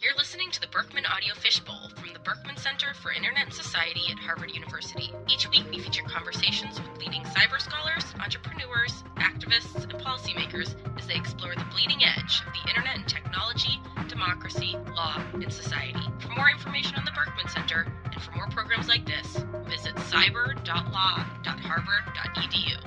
You're listening to the Berkman Audio Fishbowl from the Berkman Center for Internet and Society at Harvard University. Each week we feature conversations with leading cyber scholars, entrepreneurs, activists, and policymakers as they explore the bleeding edge of the internet and technology, democracy, law, and society. For more information on the Berkman Center and for more programs like this, visit cyber.law.harvard.edu.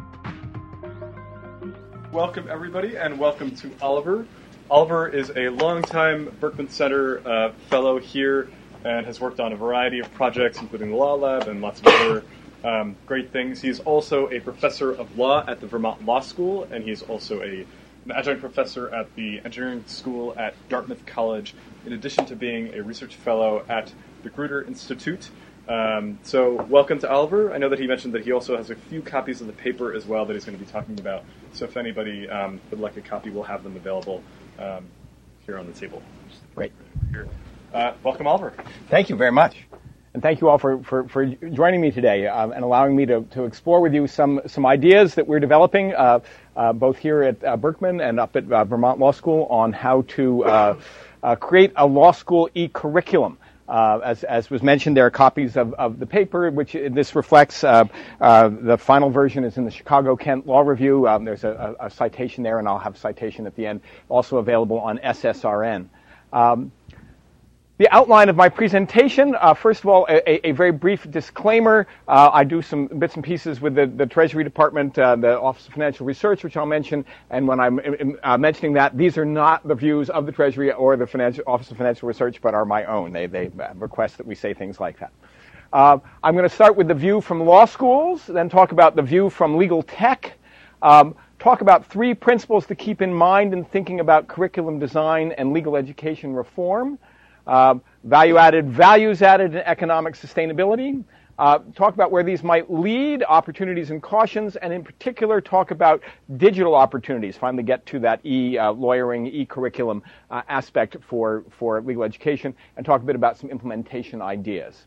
Welcome, everybody, and welcome to Oliver. Oliver is a longtime Berkman Center fellow here and has worked on a variety of projects, including the Law Lab and lots of other great things. He's also a professor of law at the Vermont Law School, and he's also an adjunct professor at the engineering school at Dartmouth College, in addition to being a research fellow at the Grutter Institute. So welcome to Oliver. I know that he mentioned that he also has a few copies of the paper as well that he's going to be talking about. So if anybody would like a copy, we'll have them available here on the table. Great. Here. Welcome, Oliver. Thank you very much. And thank you all for joining me today and allowing me to explore with you some ideas that we're developing, both here at Berkman and up at Vermont Law School, on how to create a law school e-curriculum. As was mentioned, there are copies of the paper, which this reflects. The final version is in the Chicago-Kent Law Review. There's a citation there, and I'll have a citation at the end, also available on SSRN. The outline of my presentation, first of all, a very brief disclaimer. I do some bits and pieces with the Treasury Department, the Office of Financial Research, which I'll mention. And when I'm mentioning that, these are not the views of the Treasury or the Office of Financial Research, but are my own. They request that we say things like that. I'm going to start with the view from law schools, then talk about the view from legal tech, talk about three principles to keep in mind in thinking about curriculum design and legal education reform. Value-added, values-added, and economic sustainability. Talk about where these might lead, opportunities and cautions, and in particular talk about digital opportunities. Finally get to that e-lawyering, e-curriculum aspect for legal education, and talk a bit about some implementation ideas.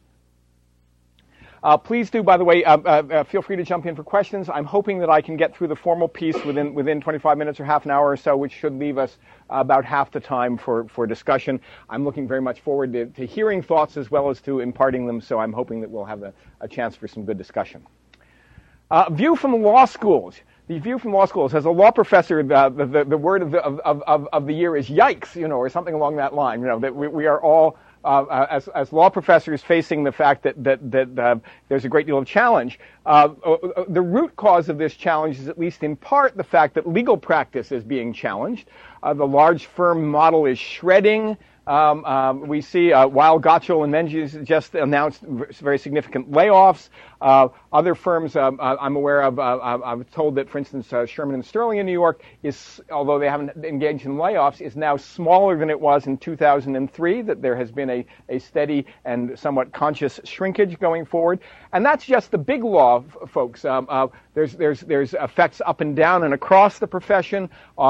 Please do, by the way, feel free to jump in for questions. I'm hoping that I can get through the formal piece within 25 minutes or half an hour or so, which should leave us about half the time for discussion. I'm looking very much forward to hearing thoughts as well as to imparting them, so I'm hoping that we'll have a chance for some good discussion. View from law schools. The view from law schools, as a law professor, the word of the year is yikes, or something along that line. That we are all as law professors facing the fact that there's a great deal of challenge. The root cause of this challenge is at least in part the fact that legal practice is being challenged. The large firm model is shredding. We see Weil, Gotshal, and Menzies just announced very significant layoffs. Other firms I'm aware of, I'm told that, for instance, Sherman and Sterling in New York although they haven't engaged in layoffs, is now smaller than it was in 2003, that there has been a steady and somewhat conscious shrinkage going forward. And that's just the big law, folks. There's effects up and down and across the profession.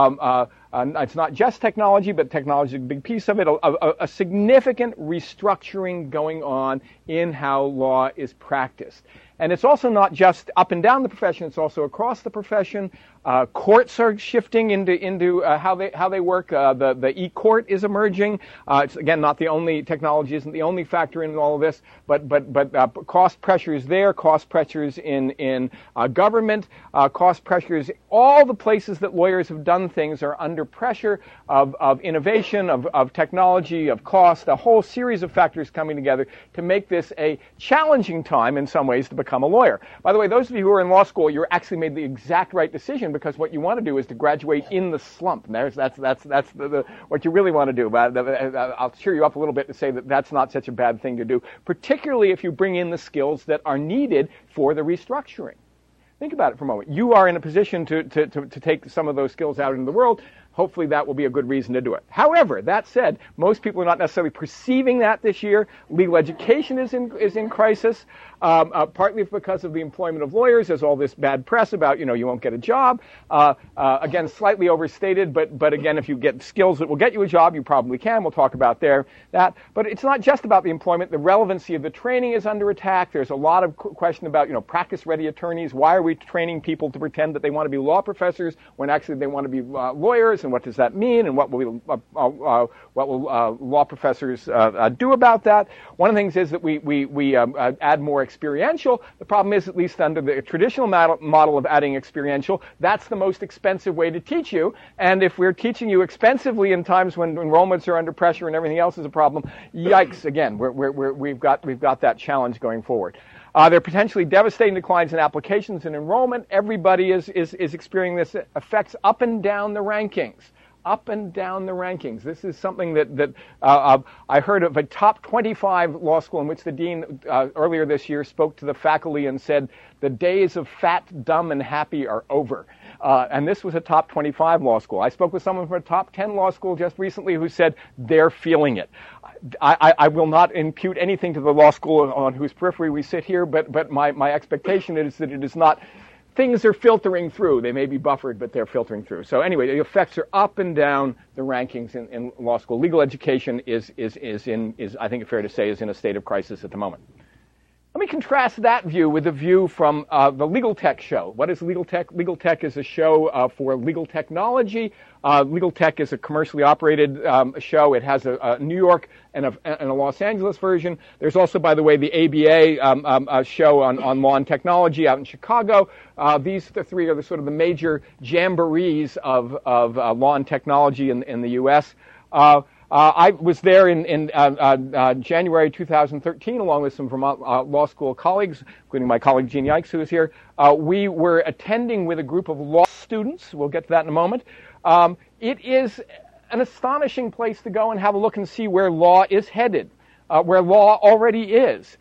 It's not just technology, but technology is a big piece of it. A significant restructuring going on in how law is practiced. And it's also not just up and down the profession, it's also across the profession. Courts are shifting into how they work. The e-court is emerging. It's, again, not the only, technology isn't the only factor in all of this, but cost pressures there, cost pressures in government, cost pressures, all the places that lawyers have done things are under pressure of innovation, of technology, of cost, a whole series of factors coming together to make this a challenging time in some ways to become a lawyer. By the way, those of you who are in law school, you're actually made the exact right decision, because what you want to do is to graduate in the slump. And that's what you really want to do. But I'll cheer you up a little bit to say that that's not such a bad thing to do, particularly if you bring in the skills that are needed for the restructuring. Think about it for a moment. You are in a position to take some of those skills out into the world. Hopefully that will be a good reason to do it. However, that said, most people are not necessarily perceiving that this year. Legal education is in crisis, partly because of the employment of lawyers. There's all this bad press about, you won't get a job. Again, slightly overstated, but again, if you get skills that will get you a job, you probably can. We'll talk about that. But it's not just about the employment. The relevancy of the training is under attack. There's a lot of question about, practice-ready attorneys. Why are we training people to pretend that they want to be law professors when actually they want to be lawyers? scores, and what does that mean, and what will law professors do about that. One of the things is that we add more experiential. The problem is, at least under the traditional model of adding experiential, that's the most expensive way to teach you. And if we're teaching you expensively in times when enrollments are under pressure and everything else is a problem, yikes! Again, we've got that challenge going forward. There are potentially devastating declines in applications and enrollment. Everybody is experiencing this. It affects up and down the rankings. Up and down the rankings. This is something that I heard of a top 25 law school in which the dean earlier this year spoke to the faculty and said, the days of fat, dumb, and happy are over. And this was a top 25 law school. I spoke with someone from a top 10 law school just recently who said they're feeling it. I will not impute anything to the law school on whose periphery we sit here, but my expectation is that it is not. Things are filtering through. They may be buffered, but they're filtering through. So anyway, the effects are up and down the rankings in law school. Legal education is I think it's fair to say, is in a state of crisis at the moment. Let me contrast that view with a view from the Legal Tech show. What is Legal Tech? Legal Tech is a show for legal technology. Legal Tech is a commercially operated show. It has a New York and a Los Angeles version. There's also, by the way, the ABA show on law and technology out in Chicago. These three are the major jamborees of law and technology in the U.S. I was there in January 2013, along with some Vermont Law School colleagues, including my colleague Gene Yikes, who is here. We were attending with a group of law students. We'll get to that in a moment. It is an astonishing place to go and have a look and see where law is headed, where law already is.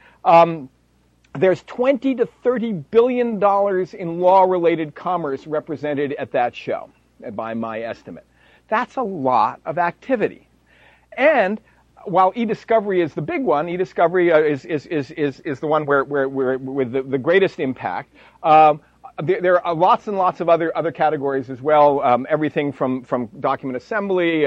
There's $20 to $30 billion in law-related commerce represented at that show, by my estimate. That's a lot of activity. And while e-discovery is the big one, e-discovery is the one where with the greatest impact. There are lots and lots of other categories as well. Everything from document assembly,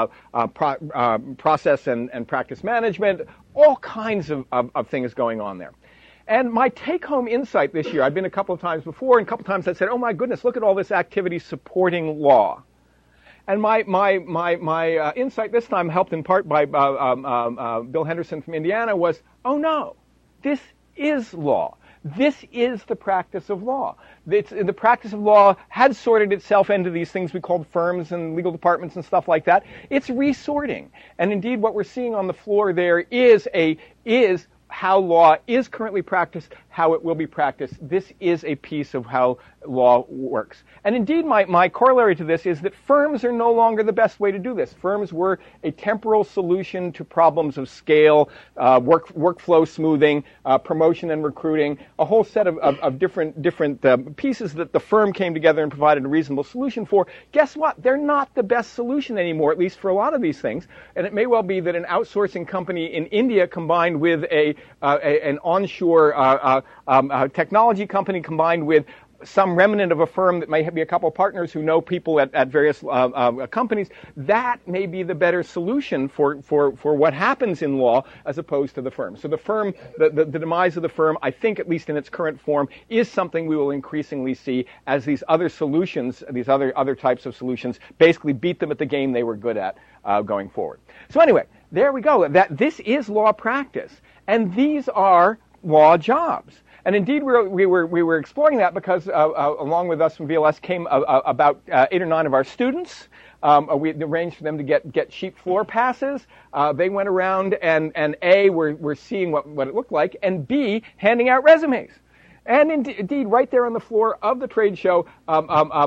process and practice management, all kinds of things going on there. And my take-home insight this year, I've been a couple of times before, and a couple of times I said, "Oh my goodness, look at all this activity supporting law." And my insight this time, helped in part by Bill Henderson from Indiana, was, oh no, this is law. This is the practice of law. The practice of law had sorted itself into these things we called firms and legal departments and stuff like that. It's resorting. And indeed what we're seeing on the floor there is how law is currently practiced, how it will be practiced. This is a piece of how law works. And indeed, my corollary to this is that firms are no longer the best way to do this. Firms were a temporal solution to problems of scale, workflow smoothing, promotion and recruiting, a whole set of different pieces that the firm came together and provided a reasonable solution for. Guess what? They're not the best solution anymore, at least for a lot of these things. And it may well be that an outsourcing company in India combined with an onshore technology company combined with some remnant of a firm that may be a couple of partners who know people at various companies, that may be the better solution for what happens in law as opposed to the firm. So the firm, the demise of the firm, I think at least in its current form, is something we will increasingly see as these other solutions, these other types of solutions, basically beat them at the game they were good at going forward. So anyway, there we go. This is law practice, and these are law jobs. And indeed, we were exploring that because along with us from VLS came about 8 or 9 of our students. We arranged for them to get sheet floor passes. They went around and A, were seeing what it looked like, and B, handing out resumes. And indeed, right there on the floor of the trade show, 2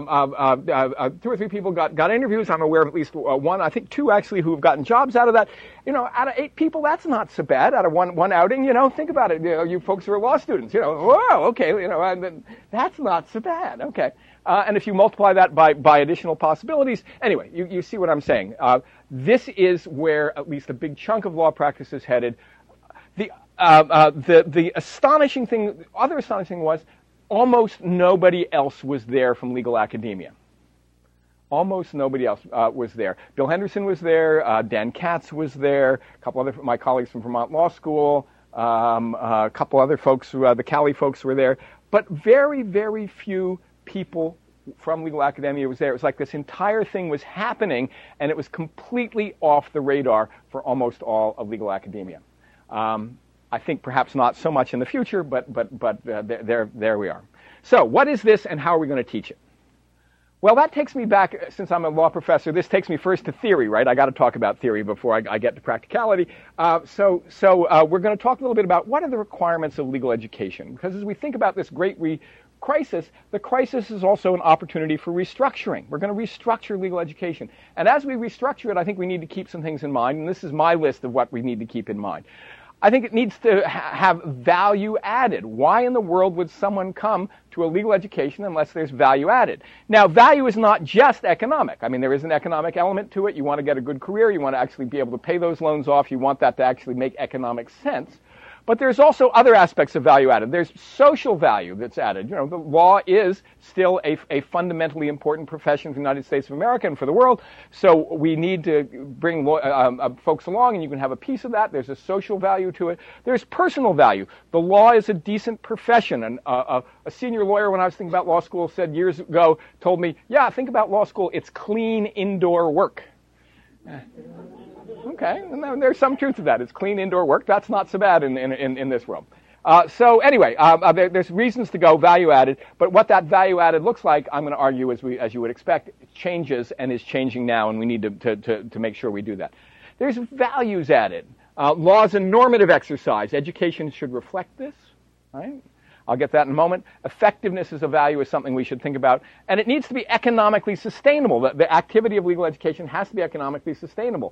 or 3 people got interviews. I'm aware of at least one, I think 2 actually, who have gotten jobs out of that. Out of 8 people, that's not so bad. Out of one outing, think about it. You folks who are law students, whoa, okay, that's not so bad. Okay. And if you multiply that by additional possibilities, anyway, you see what I'm saying. This is where at least a big chunk of law practice is headed. The astonishing thing, other astonishing was almost nobody else was there from legal academia. Almost nobody else was there. Bill Henderson was there. Dan Katz was there. A couple other my colleagues from Vermont Law School. A couple other folks, the Cali folks were there. But very, very few people from legal academia was there. It was like this entire thing was happening, and it was completely off the radar for almost all of legal academia. I think perhaps not so much in the future, but there we are. So what is this, and how are we going to teach it? Well, that takes me back, since I'm a law professor, this takes me first to theory, right? I got to talk about theory before I get to practicality. So we're going to talk a little bit about what are the requirements of legal education. Because as we think about this great crisis, the crisis is also an opportunity for restructuring. We're going to restructure legal education. And as we restructure it, I think we need to keep some things in mind, and this is my list of what we need to keep in mind. I think it needs to have value added. Why in the world would someone come to a legal education unless there's value added? Now, value is not just economic. I mean, there is an economic element to it. You want to get a good career. You want to actually be able to pay those loans off. You want that to actually make economic sense. But there's also other aspects of value added. There's social value that's added. You know, the law is still a fundamentally important profession for the United States of America and for the world. So we need to bring folks along, and you can have a piece of that. There's a social value to it. There's personal value. The law is a decent profession. And a senior lawyer, when I was thinking about law school, said years ago, told me, yeah, think about law school. It's clean indoor work. Okay, and there's some truth to that. It's clean indoor work. That's not so bad in this world. So anyway, there's reasons to go value added, but what that value added looks like, I'm going to argue, as you would expect, changes and is changing now, and we need to make sure we do that. There's values added. Laws and normative exercise. Education should reflect this, right? I'll get that in a moment. Effectiveness as a value is something we should think about. And it needs to be economically sustainable. The activity of legal education has to be economically sustainable.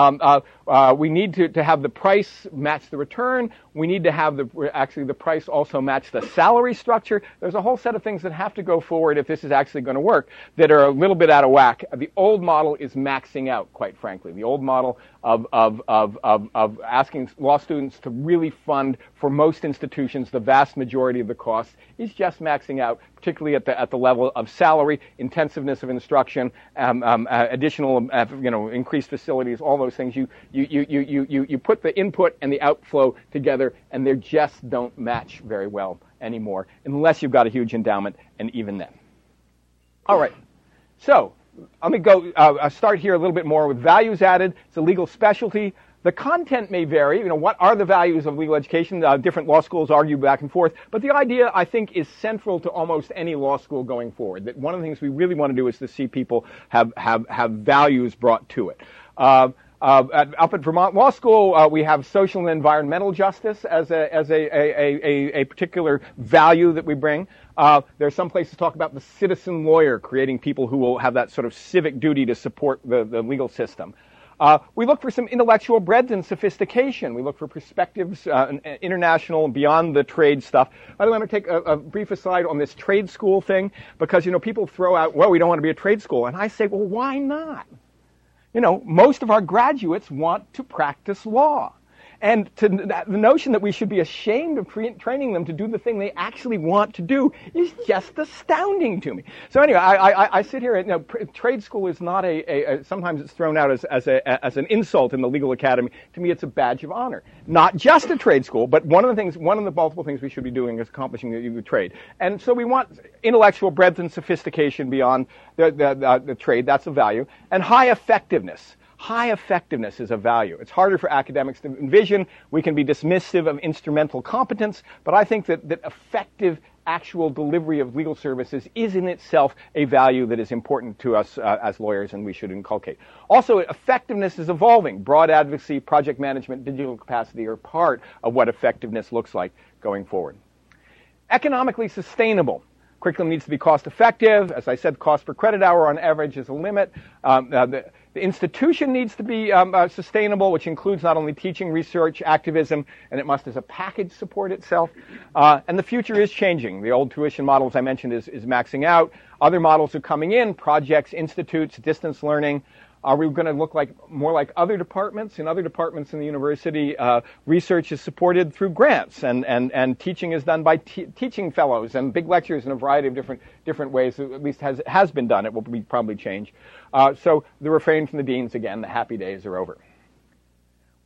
We need to have the price match the return. We need to have the price also match the salary structure. There's a whole set of things that have to go forward if this is actually going to work that are a little bit out of whack. The old model is maxing out, quite frankly. The old model of asking law students to really fund, for most institutions, the vast majority of the costs is just maxing out, particularly at the level of salary, intensiveness of instruction, additional increased facilities, all those things. You put the input and the outflow together, and they just don't match very well anymore, unless you've got a huge endowment, and even then. All right, so let me go start here a little bit more with values added. It's a legal specialty. The content may vary. You know, what are the values of legal education? Different law schools argue back and forth. But the idea, I think, is central to almost any law school going forward. That one of the things we really want to do is to see people have values brought to it. Up at Vermont Law School, we have social and environmental justice as a particular value that we bring. There are some places that talk about the citizen lawyer, creating people who will have that sort of civic duty to support the legal system. We look for some intellectual breadth and sophistication. We look for perspectives, international and beyond the trade stuff. By the way, I'm going to take a brief aside on this trade school thing, because, people throw out, well, we don't want to be a trade school. And I say, well, why not? Most of our graduates want to practice law. And the notion that we should be ashamed of training them to do the thing they actually want to do is just astounding to me. So anyway, I sit here. Trade school is not sometimes it's thrown out as an insult in the legal academy. To me, it's a badge of honor. Not just a trade school, but one of the multiple things we should be doing is accomplishing the trade. And so we want intellectual breadth and sophistication beyond the trade. That's a value. And high effectiveness. High effectiveness is a value. It's harder for academics to envision. We can be dismissive of instrumental competence, but I think that effective actual delivery of legal services is in itself a value that is important to us as lawyers, and we should inculcate. Also, effectiveness is evolving. Broad advocacy, project management, digital capacity are part of what effectiveness looks like going forward. Economically sustainable. Curriculum needs to be cost effective. As I said, cost per credit hour on average is a limit. The institution needs to be sustainable, which includes not only teaching, research, activism, and it must as a package support itself. And the future is changing. The old tuition model, as I mentioned, is maxing out. Other models are coming in, projects, institutes, distance learning. Are we going to look more like other departments? In other departments in the university, research is supported through grants, and teaching is done by teaching fellows and big lectures in a variety of different ways. At least has been done. It will probably change. So the refrain from the deans again: the happy days are over.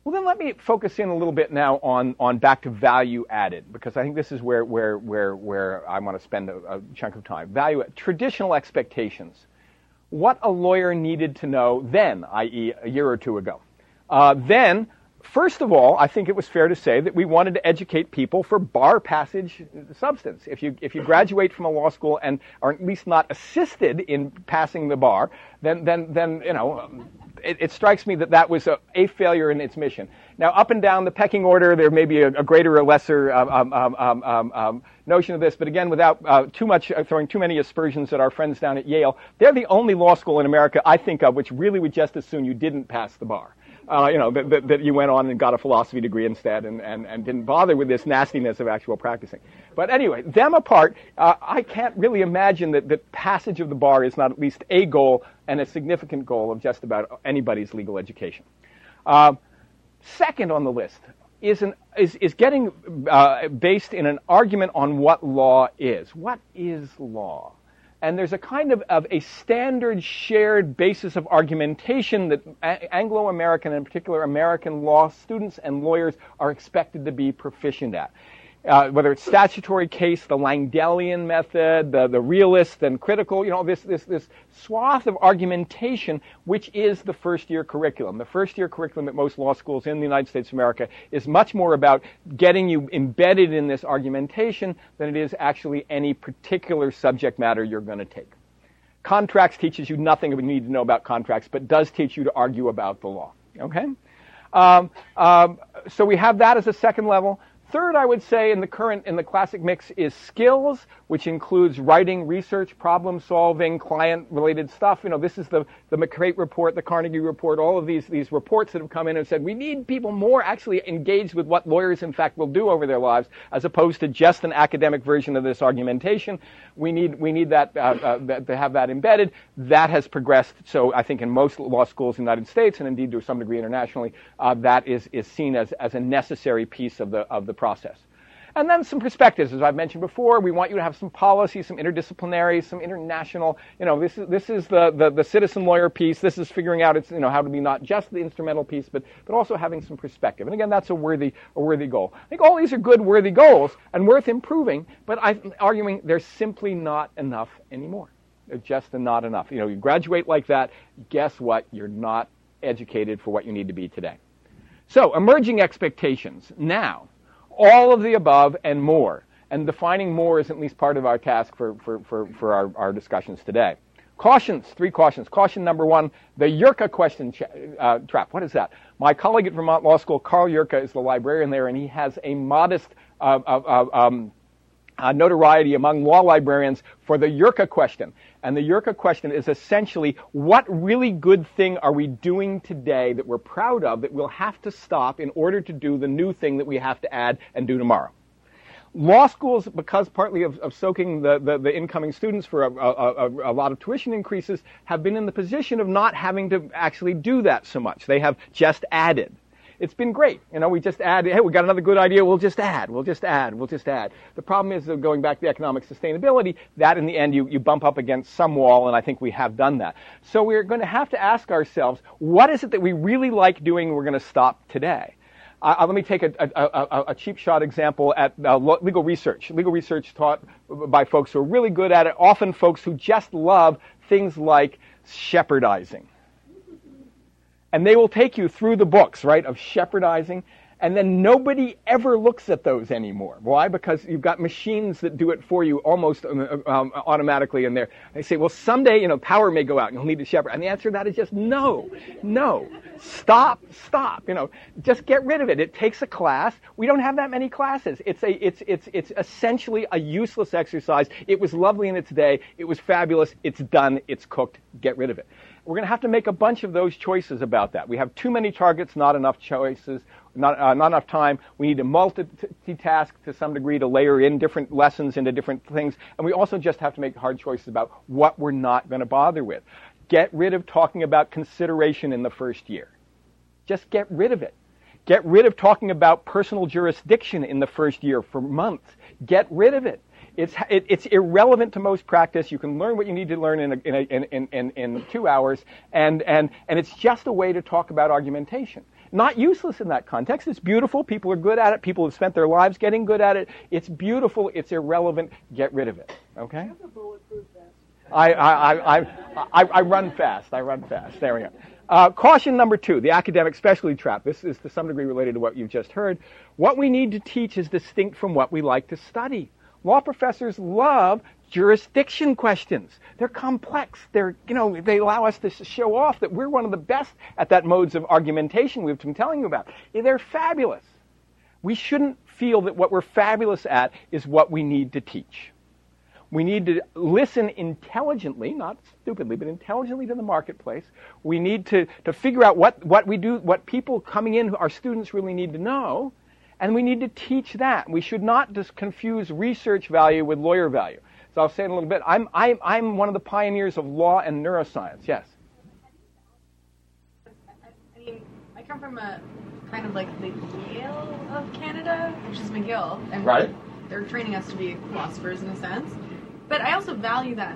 Well, then let me focus in a little bit now on back to value added, because I think this is where I want to spend a chunk of time. Traditional expectations. What a lawyer needed to know then, i.e. a year or two ago. Then, first of all, I think it was fair to say that we wanted to educate people for bar passage substance. If you graduate from a law school and are at least not assisted in passing the bar, then you know, it strikes me that was a failure in its mission. Now, up and down the pecking order, there may be a greater or lesser notion of this, but again, without throwing too many aspersions at our friends down at Yale, they're the only law school in America I think of which really would just as soon you didn't pass the bar. That you went on and got a philosophy degree instead and didn't bother with this nastiness of actual practicing. But anyway, them apart, I can't really imagine that passage of the bar is not at least a goal and a significant goal of just about anybody's legal education. Second on the list is getting based in an argument on what law is. What is law? And there's a kind of a standard shared basis of argumentation that Anglo-American, and in particular American law students and lawyers are expected to be proficient at. Whether it's statutory case, the Langdellian method, the realist and critical, this swath of argumentation, which is the first-year curriculum. The first-year curriculum at most law schools in the United States of America is much more about getting you embedded in this argumentation than it is actually any particular subject matter you're going to take. Contracts teaches you nothing you need to know about contracts, but does teach you to argue about the law. Okay? So we have that as a second level. Third, I would say in the classic mix is skills, which includes writing, research, problem solving, client-related stuff. This is the McCreight report, the Carnegie report, all of these reports that have come in and said we need people more actually engaged with what lawyers in fact will do over their lives, as opposed to just an academic version of this argumentation. We need that to have that embedded. That has progressed. So I think in most law schools in the United States, and indeed to some degree internationally, that is seen as a necessary piece of the process. And then some perspectives, as I've mentioned before. We want you to have some policy, some interdisciplinary, some international. This is the citizen lawyer piece. This is figuring out how to be not just the instrumental piece, but also having some perspective. And again, that's a worthy goal. I think all these are good, worthy goals and worth improving. But I'm arguing there's simply not enough anymore. They're just not enough. You graduate like that. Guess what? You're not educated for what you need to be today. So emerging expectations now. All of the above and more. And defining more is at least part of our task for our discussions today. Cautions, 3 cautions. Caution number 1, the Yerka question trap. What is that? My colleague at Vermont Law School, Carl Yerka, is the librarian there, and he has a modest notoriety among law librarians for the Yerka question. And the Yerka question is essentially, what really good thing are we doing today that we're proud of that we'll have to stop in order to do the new thing that we have to add and do tomorrow? Law schools, because partly of soaking the incoming students for a lot of tuition increases, have been in the position of not having to actually do that so much. They have just added. It's been great. We just add, hey, we got another good idea, we'll just add. The problem is, going back to the economic sustainability, that in the end you bump up against some wall, and I think we have done that. So we're going to have to ask ourselves, what is it that we really like doing we're going to stop today? Let me take a cheap shot example at legal research. Legal research taught by folks who are really good at it, often folks who just love things like shepherdizing. And they will take you through the books, right, of shepherdizing, and then nobody ever looks at those anymore. Why? Because you've got machines that do it for you almost automatically in there. They say, well, someday, power may go out and you'll need to shepherd. And the answer to that is just no. Stop. Just get rid of it. It takes a class. We don't have that many classes. It's essentially a useless exercise. It was lovely in its day. It was fabulous. It's done. It's cooked. Get rid of it. We're going to have to make a bunch of those choices about that. We have too many targets, not enough choices, not enough time. We need to multitask to some degree to layer in different lessons into different things. And we also just have to make hard choices about what we're not going to bother with. Get rid of talking about consideration in the first year. Just get rid of it. Get rid of talking about personal jurisdiction in the first year for months. Get rid of it. It's irrelevant to most practice. You can learn what you need to learn in 2 hours, and it's just a way to talk about argumentation. Not useless in that context. It's beautiful. People are good at it. People have spent their lives getting good at it. It's beautiful. It's irrelevant. Get rid of it. Okay? Have a bulletproof vest. I run fast. I run fast. There we go. Caution number 2, the academic specialty trap. This is to some degree related to what you've just heard. What we need to teach is distinct from what we like to study. Law professors love jurisdiction questions. They're complex. They allow us to show off that we're one of the best at that modes of argumentation we've been telling you about. They're fabulous. We shouldn't feel that what we're fabulous at is what we need to teach. We need to listen intelligently, not stupidly, but intelligently to the marketplace. We need to figure out what we do, what people coming in, our students really need to know, and we need to teach that. We should not just confuse research value with lawyer value. So I'll say it in a little bit. I'm one of the pioneers of law and neuroscience. Yes? I mean, I come from a kind of like the Yale of Canada, which is McGill. And right. They're training us to be philosophers in a sense. But I also value that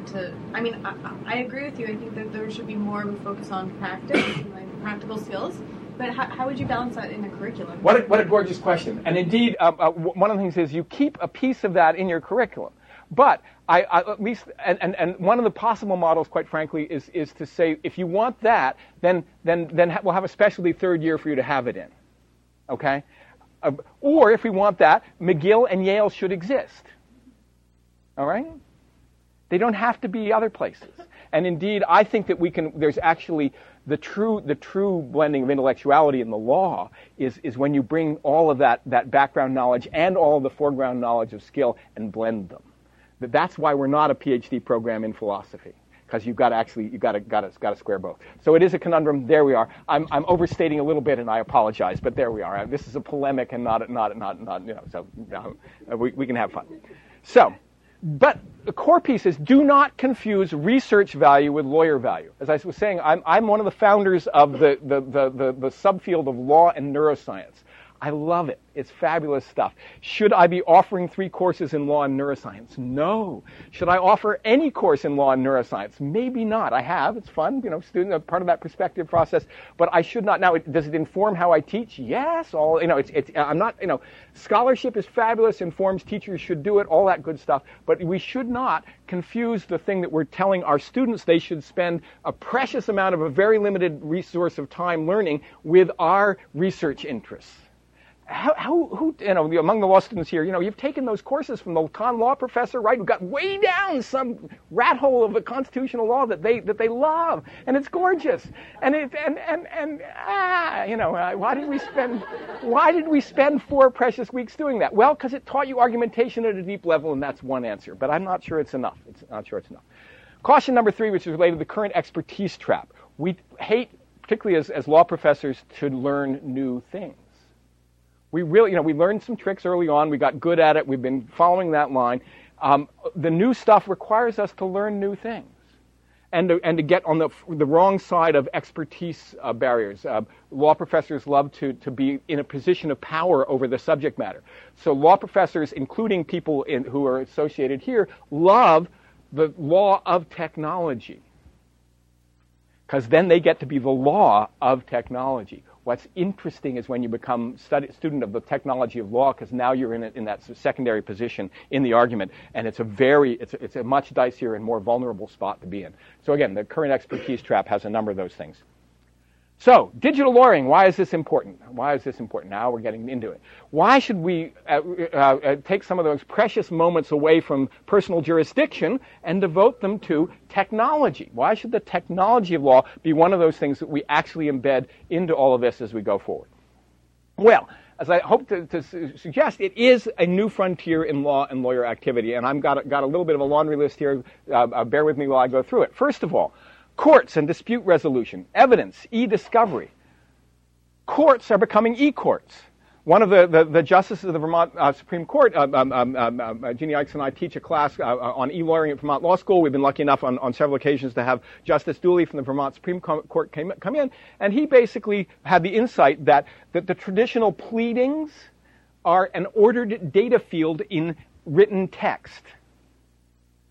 I agree with you. I think that there should be more of a focus on practice and like practical skills. But how would you balance that in a curriculum? What a gorgeous question. And indeed, one of the things is you keep a piece of that in your curriculum. But I at least, and one of the possible models, quite frankly, is to say, if you want that, then we'll have a specialty third year for you to have it in. Okay? Or if we want that, McGill and Yale should exist. All right? They don't have to be other places. And indeed, I think that there's actually the true blending of intellectuality in the law is when you bring all of that background knowledge and all of the foreground knowledge of skill and blend them. That's why we're not a PhD program in philosophy, because you've got to square both. So it is a conundrum. There we are. I'm overstating a little bit, and I apologize, but there we are. This is a polemic and not so we can have fun. So. But the core piece is do not confuse research value with lawyer value. As I was saying, I'm one of the founders of the subfield of law and neuroscience. I love it. It's fabulous stuff. Should I be offering 3 courses in law and neuroscience? No. Should I offer any course in law and neuroscience? Maybe not. I have. It's fun. Student part of that perspective process. But I should not. Now, does it inform how I teach? Yes. I'm not. Scholarship is fabulous. Informs teachers should do it. All that good stuff. But we should not confuse the thing that we're telling our students they should spend a precious amount of a very limited resource of time learning with our research interests. Who among the law students here, you've taken those courses from the con law professor, right, who got way down some rat hole of the constitutional law that they love, and it's gorgeous. Why did we spend 4 precious weeks doing that? Well, because it taught you argumentation at a deep level, and that's one answer. But I'm not sure it's enough. Caution number 3, which is related to the current expertise trap. We hate, particularly as law professors, to learn new things. We really, we learned some tricks early on. We got good at it. We've been following that line. The new stuff requires us to learn new things and to get on the wrong side of expertise barriers. Law professors love to be in a position of power over the subject matter. So law professors, including people who are associated here, love the law of technology, because then they get to be the law of technology. What's interesting is when you become student of the technology of law, because now you're in that secondary position in the argument, and it's a much dicier and more vulnerable spot to be in. So again, the current expertise trap has a number of those things. So, digital lawyering, why is this important? Now we're getting into it. Why should we take some of those precious moments away from personal jurisdiction and devote them to technology? Why should the technology of law be one of those things that we actually embed into all of this as we go forward? Well, as I hope to suggest, it is a new frontier in law and lawyer activity, and I've got a little bit of a laundry list here. Bear with me while I go through it. First of all, courts and dispute resolution, evidence, e-discovery. Courts are becoming e-courts. One of the justices of the Vermont Supreme Court, Jeannie Ikes and I teach a class on e-lawyering at Vermont Law School. We've been lucky enough on several occasions to have Justice Dooley from the Vermont Supreme Court come in, and he basically had the insight that the traditional pleadings are an ordered data field in written text.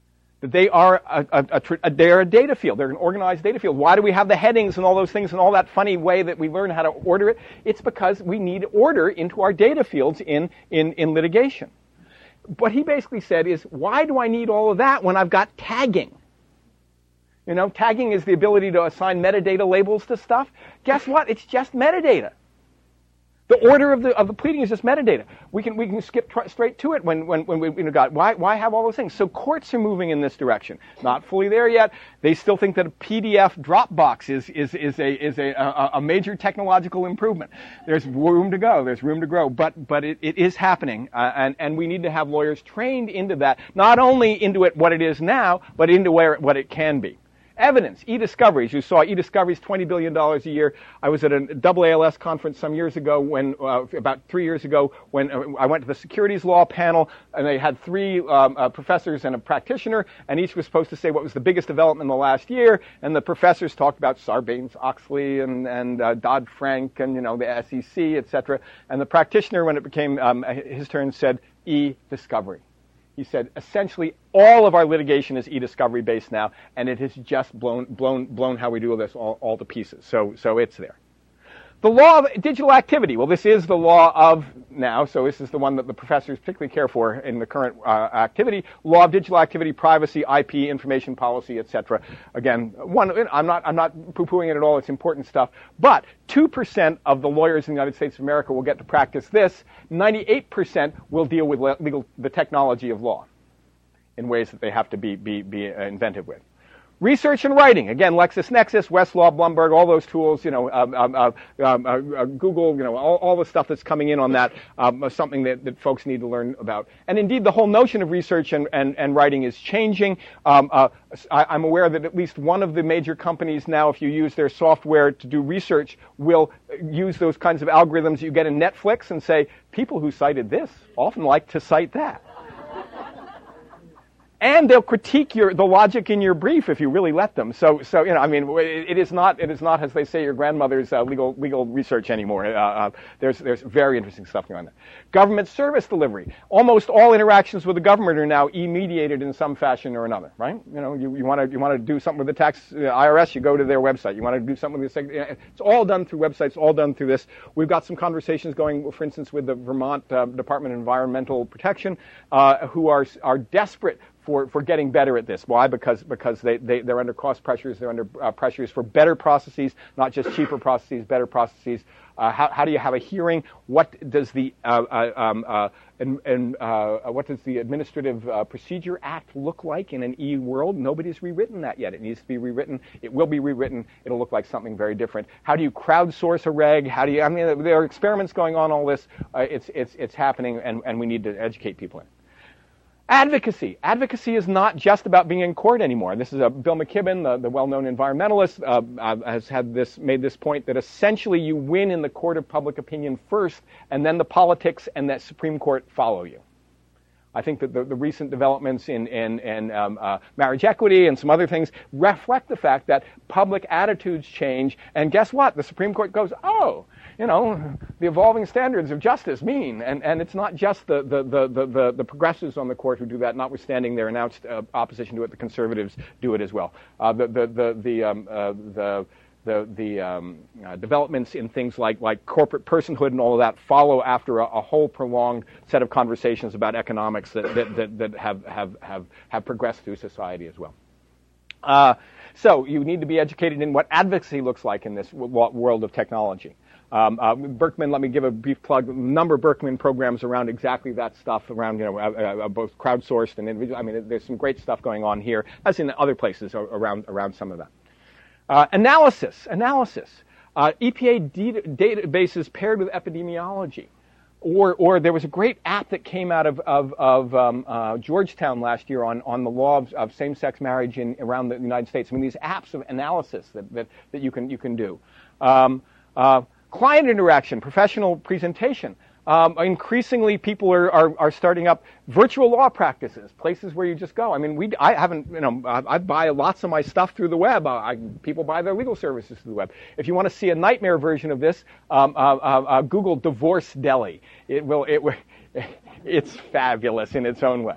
that they are they're a data field. They're an organized data field. Why do we have the headings and all those things and all that funny way that we learn how to order it? It's because we need order into our data fields in litigation. What he basically said is, why do I need all of that when I've got tagging? You know, tagging is the ability to assign metadata labels to stuff. Guess what? It's just metadata. The order of the pleading is just metadata. We can skip straight to it when we got why have all those things? So courts are moving in this direction. Not fully there yet. They still think that a PDF Dropbox is a major technological improvement. There's room to go. There's room to grow. But it is happening, and we need to have lawyers trained into that. Not only into it what it is now, but into what it can be. Evidence, e-discoveries. You saw e-discoveries, $20 billion a year. I was at a AALS conference some years ago about 3 years ago, when I went to the securities law panel, and they had three professors and a practitioner, and each was supposed to say what was the biggest development in the last year, and the professors talked about Sarbanes-Oxley and Dodd-Frank and, the SEC, etc. And the practitioner, when it became his turn, said e-discovery. He said, essentially, all of our litigation is e-discovery based now, and it has just blown how we do this all to pieces. So it's there. The law of digital activity. Well, this is the law of now, so this is the one that the professors particularly care for in the current activity. Law of digital activity, privacy, IP, information policy, etc. Again, I'm not poo-pooing it at all. It's important stuff. But 2% of the lawyers in the United States of America will get to practice this. 98% will deal with the technology of law in ways that they have to be inventive with. Research and writing. Again, LexisNexis, Westlaw, Blumberg, all those tools, Google, all the stuff that's coming in on that, something that folks need to learn about. And indeed, the whole notion of research and writing is changing. I'm aware that at least one of the major companies now, if you use their software to do research, will use those kinds of algorithms you get in Netflix and say, people who cited this often like to cite that. And they'll critique the logic in your brief if you really let them. So it is not, as they say, your grandmother's legal research anymore. There's very interesting stuff going on there. Government service delivery. Almost all interactions with the government are now e-mediated in some fashion or another, right? You want to do something with the tax IRS, you go to their website. You want to do something with the it's all done through websites, all done through this. We've got some conversations going, for instance, with the Vermont Department of Environmental Protection, who are desperate for getting better at this. Why? Because they're under cost pressures. They're under pressures for better processes, not just cheaper processes, better processes. How do you have a hearing? What does the Administrative Procedure Act look like in an e-world? Nobody's rewritten that yet. It needs to be rewritten. It will be rewritten. It'll look like something very different. How do you crowdsource a reg? There are experiments going on. All this. It's happening, and we need to educate people in it. Advocacy. Advocacy is not just about being in court anymore. This is Bill McKibben, the well-known environmentalist, has made this point that essentially you win in the court of public opinion first, and then the politics and the Supreme Court follow you. I think that the recent developments in marriage equity and some other things reflect the fact that public attitudes change, and guess what? The Supreme Court goes, the evolving standards of justice mean, and it's not just the progressives on the court who do that, notwithstanding their announced opposition to it. The conservatives do it as well. The developments in things like corporate personhood and all of that follow after a whole prolonged set of conversations about economics that have progressed through society as well. So you need to be educated in what advocacy looks like in this world of technology. Berkman, let me give a brief plug. A number of Berkman programs around exactly that stuff, around both crowdsourced and individual. There's some great stuff going on here, as in other places around some of that. Analysis. EPA databases paired with epidemiology. Or there was a great app that came out of Georgetown last year on the law of same-sex marriage around the United States. These apps of analysis that you can do. Client interaction, professional presentation. Increasingly, people are starting up virtual law practices, places where you just go. I buy lots of my stuff through the web. People buy their legal services through the web. If you want to see a nightmare version of this, Google Divorce Deli. It's fabulous in its own way.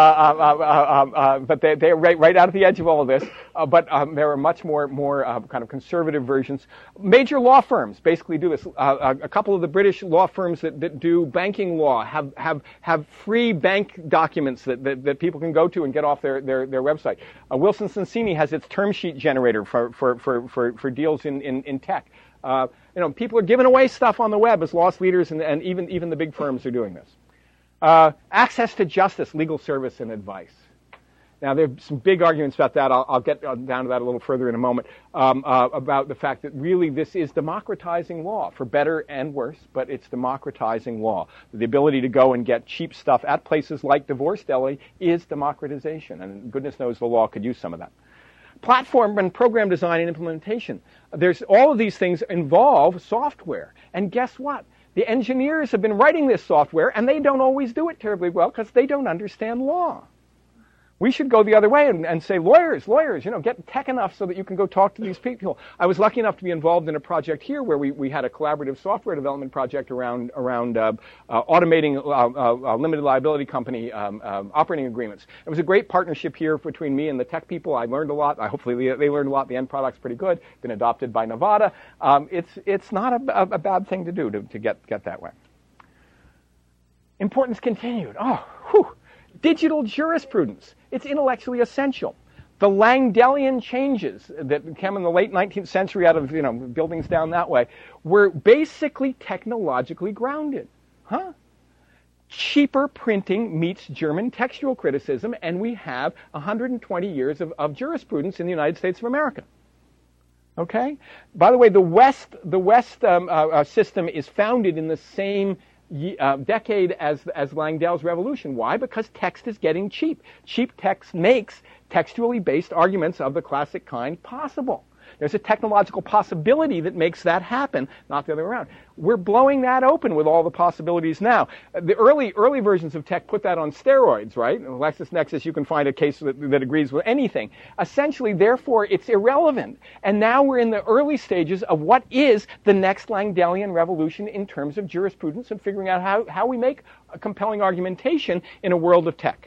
But they're right out at the edge of all of this. But there are much more kind of conservative versions. Major law firms basically do this. A couple of the British law firms that do banking law have free bank documents that people can go to and get off their website. Wilson Sonsini has its term sheet generator for deals in tech. People are giving away stuff on the web as loss leaders, and even the big firms are doing this. Access to justice, legal service, and advice. Now, there are some big arguments about that. I'll get down to that a little further in a moment, about the fact that really this is democratizing law, for better and worse, but it's democratizing law. The ability to go and get cheap stuff at places like Divorce Deli is democratization, and goodness knows the law could use some of that. Platform and program design and implementation. All of these things involve software. And guess what? The engineers have been writing this software, and they don't always do it terribly well because they don't understand law. We should go the other way and say, lawyers, get tech enough so that you can go talk to these people. I was lucky enough to be involved in a project here where we had a collaborative software development project around automating limited liability company operating agreements. It was a great partnership here between me and the tech people. I learned a lot. Hopefully they learned a lot. The end product's pretty good. Been adopted by Nevada. It's not a bad thing to do to get that way. Importance continued. Digital jurisprudence. It's intellectually essential. The Langdellian changes that came in the late 19th century out of buildings down that way were basically technologically grounded. Cheaper printing meets German textual criticism, and we have 120 years of jurisprudence in the United States of America. Okay? By the way, the West system is founded in the same decade as Langdell's revolution. Why? Because text is getting cheap. Cheap text makes textually based arguments of the classic kind possible. There's a technological possibility that makes that happen, not the other way around. We're blowing that open with all the possibilities now. The early versions of tech put that on steroids, right? In LexisNexis, you can find a case that agrees with anything. Essentially, therefore, it's irrelevant. And now we're in the early stages of what is the next Langdellian revolution in terms of jurisprudence and figuring out how we make a compelling argumentation in a world of tech.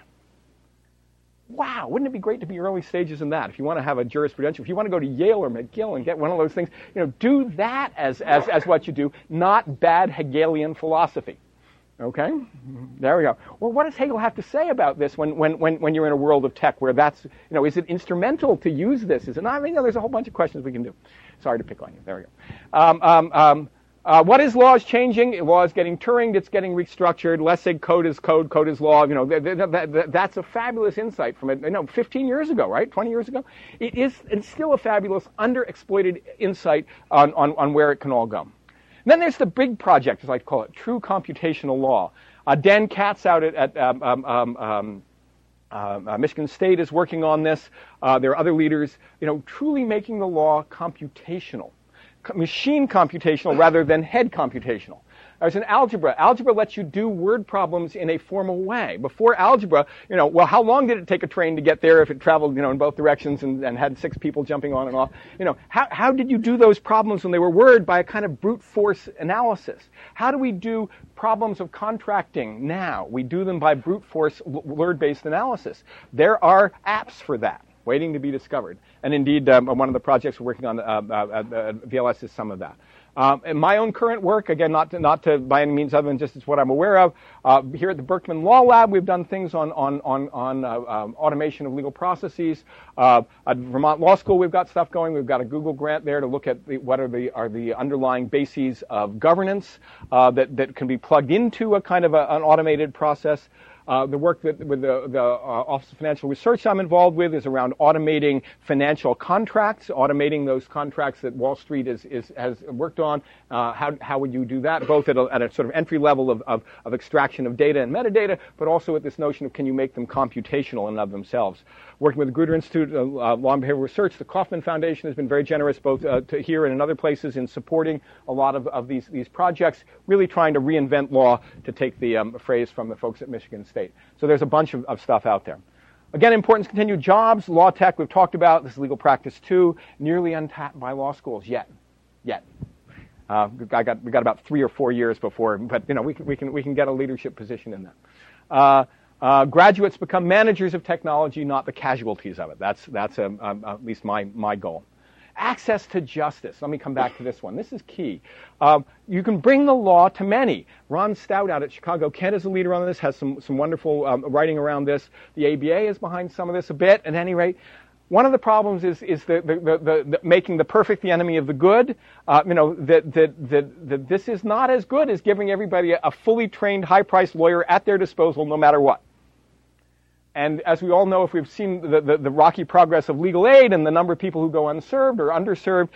Wow, wouldn't it be great to be early stages in that? If you want to have a jurisprudential, if you want to go to Yale or McGill and get one of those things, do that as what you do, not bad Hegelian philosophy. Okay? There we go. Well, what does Hegel have to say about this when you're in a world of tech where that's, is it instrumental to use this? Is it not? There's a whole bunch of questions we can do. Sorry to pick on you. There we go. What is law is changing? Law is getting Turinged. It's getting restructured. Lessig, code is code. Code is law. That's a fabulous insight from it. 15 years ago, right? 20 years ago. It's still a fabulous, underexploited insight on where it can all go. And then there's the big project, as I call it, true computational law. Dan Katz out at Michigan State is working on this. There are other leaders, truly making the law computational. Machine computational rather than head computational. There's an algebra. Algebra lets you do word problems in a formal way. Before algebra, how long did it take a train to get there if it traveled, in both directions and had 6 people jumping on and off? How did you do those problems when they were word by a kind of brute force analysis? How do we do problems of contracting now? We do them by brute force word-based analysis. There are apps for that, waiting to be discovered. And indeed, one of the projects we're working on at VLS is some of that. In my own current work, again, not to by any means other than just it's what I'm aware of, here at the Berkman Law Lab, we've done things on automation of legal processes. At Vermont Law School, we've got stuff going. We've got a Google grant there to look at what are the underlying bases of governance that can be plugged into a kind of an automated process. The work with the Office of Financial Research I'm involved with is around automating financial contracts, automating those contracts that Wall Street has worked on. How would you do that, both at a sort of entry level of extraction of data and metadata, but also at this notion of can you make them computational in and of themselves. Working with the Grutter Institute of Law and Behavioral Research, the Kauffman Foundation has been very generous both to here and in other places in supporting a lot of these projects, really trying to reinvent law, to take the phrase from the folks at Michigan State. So there's a bunch of stuff out there. Again, importance continued. Jobs, law tech, we've talked about. This is legal practice too. Nearly untapped by law schools yet. We got about 3 or 4 years before, but we can get a leadership position in that. Graduates become managers of technology, not the casualties of it. That's at least my goal. Access to justice. Let me come back to this one. This is key. You can bring the law to many. Ron Stout out at Chicago Kent is a leader on this, has some wonderful writing around this. The ABA is behind some of this a bit. At any rate, one of the problems is the making the perfect the enemy of the good. That this is not as good as giving everybody a fully trained, high-priced lawyer at their disposal, no matter what. And as we all know, if we've seen the rocky progress of legal aid and the number of people who go unserved or underserved,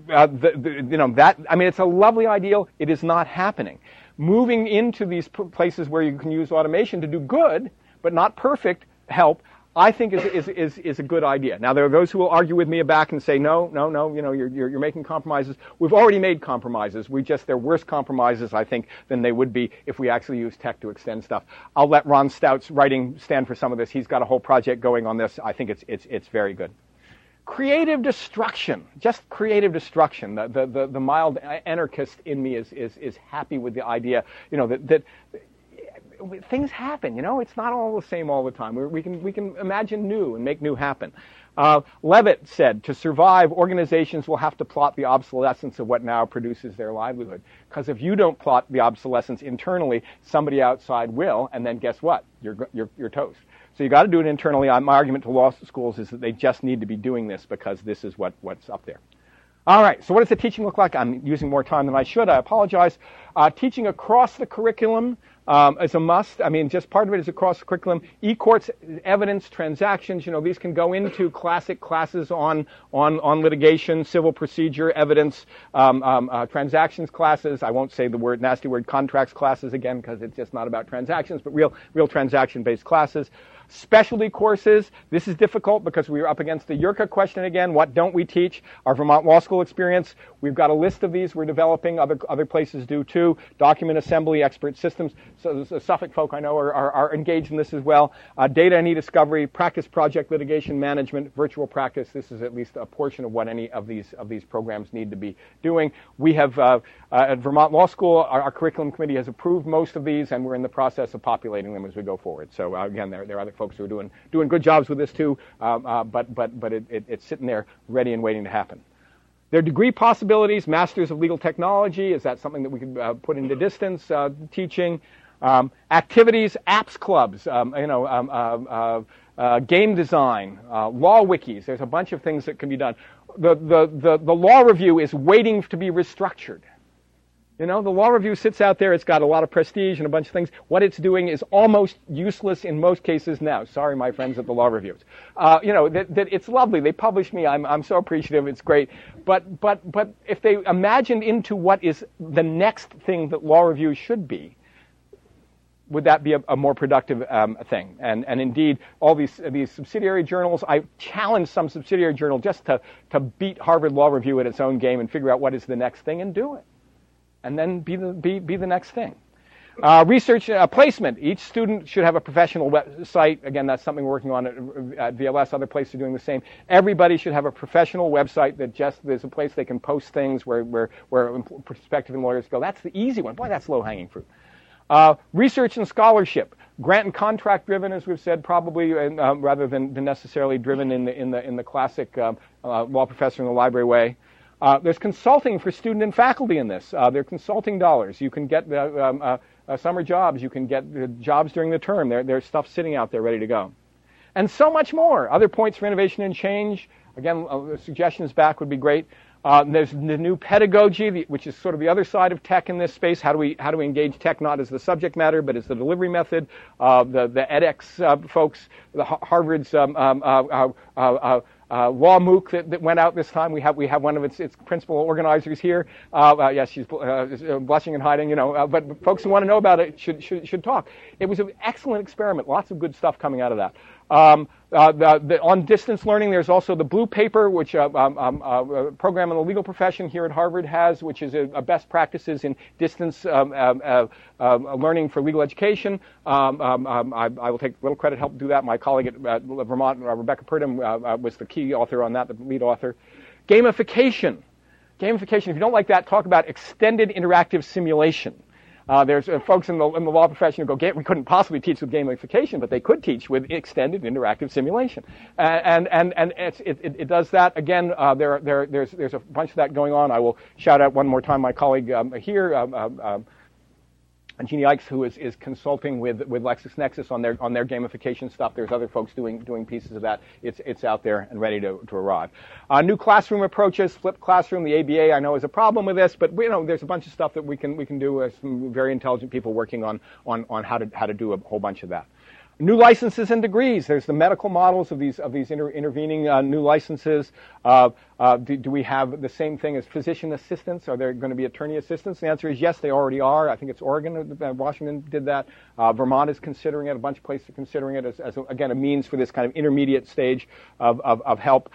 it's a lovely ideal. It is not happening. Moving into these places where you can use automation to do good, but not perfect help, I think is a good idea. Now, there are those who will argue with me back and say, no, you're making compromises. We've already made compromises. They're worse compromises, I think, than they would be if we actually use tech to extend stuff. I'll let Ron Stout's writing stand for some of this. He's got a whole project going on this. I think it's very good. Creative destruction, just creative destruction. The mild anarchist in me is happy with the idea, that things happen, it's not all the same all the time. We can imagine new and make new happen. Levitt said, to survive, organizations will have to plot the obsolescence of what now produces their livelihood. Because if you don't plot the obsolescence internally, somebody outside will, and then guess what? You're toast. So you got to do it internally. My argument to law schools is that they just need to be doing this because this is what's up there. All right, so what does the teaching look like? I'm using more time than I should. I apologize. Teaching across the curriculum is a must. Just part of it is across the curriculum. E-courts, evidence, transactions, these can go into classic classes on litigation, civil procedure, evidence, transactions classes. I won't say the nasty word contracts classes again because it's just not about transactions, but real transaction-based classes. Specialty courses, this is difficult because we are up against the Yerka question again. What don't we teach? Our Vermont Law School experience, we've got a list of these we're developing. Other places do too. Document assembly, expert systems. So the Suffolk folk I know are engaged in this as well. Data and e-discovery, practice project litigation management, virtual practice. This is at least a portion of what any of these programs need to be doing. We have, at Vermont Law School, our curriculum committee has approved most of these, and we're in the process of populating them as we go forward. So again, there are other folks who are doing good jobs with this too, but it's sitting there ready and waiting to happen. Their degree possibilities, Masters of Legal Technology, is that something that we could put into distance teaching? Activities, apps clubs, game design, law wikis. There's a bunch of things that can be done. The law review is waiting to be restructured. The law review sits out there. It's got a lot of prestige and a bunch of things. What it's doing is almost useless in most cases now. Sorry, my friends at the law reviews. That it's lovely. They publish me. I'm so appreciative. It's great. But if they imagined into what is the next thing that law reviews should be, would that be a more productive thing? And indeed, all these subsidiary journals, I challenge some subsidiary journal just to beat Harvard Law Review at its own game and figure out what is the next thing and do it. And then be the next thing. Research placement. Each student should have a professional website. Again, that's something we're working on at VLS. Other places are doing the same. Everybody should have a professional website that there's a place they can post things where prospective lawyers go, that's the easy one. Boy, that's low-hanging fruit. Research and scholarship. Grant and contract driven, as we've said, probably rather than necessarily driven in the classic law professor in the library way. There's consulting for student and faculty in this. There are consulting dollars. You can get summer jobs. You can get jobs during the term. There's stuff sitting out there ready to go. And so much more. Other points for innovation and change. Again, suggestions back would be great. There's the new pedagogy, which is sort of the other side of tech in this space. How do we engage tech not as the subject matter, but as the delivery method? The edX folks, the Harvard's Law MOOC that went out this time. We have one of its principal organizers here. Yes, she's blushing and hiding, but folks who want to know about it should talk. It was an excellent experiment. Lots of good stuff coming out of that. On distance learning, there's also the Blue Paper, which a program in the legal profession here at Harvard has, which is a best practices in distance learning for legal education. I will take a little credit, help do that. My colleague at Vermont, Rebecca Purdom, was the key author on that, the lead author. Gamification. Gamification, if you don't like that, talk about extended interactive simulation. There's folks in the law profession who go, we couldn't possibly teach with gamification, but they could teach with extended interactive simulation. And it does that. Again, there's a bunch of that going on. I will shout out one more time my colleague here, Jeannie Ikes, who is consulting with LexisNexis on their gamification stuff. There's other folks doing pieces of that. It's out there and ready to arrive. New classroom approaches, flipped classroom. The ABA I know is a problem with this, but there's a bunch of stuff that we can do. Some very intelligent people working on how to do a whole bunch of that. New licenses and degrees. There's the medical models of these intervening new licenses. Do we have the same thing as physician assistants? Are there going to be attorney assistants? The answer is yes, they already are. I think it's Oregon, Washington did that. Vermont is considering it. A bunch of places are considering it as again, a means for this kind of intermediate stage of help.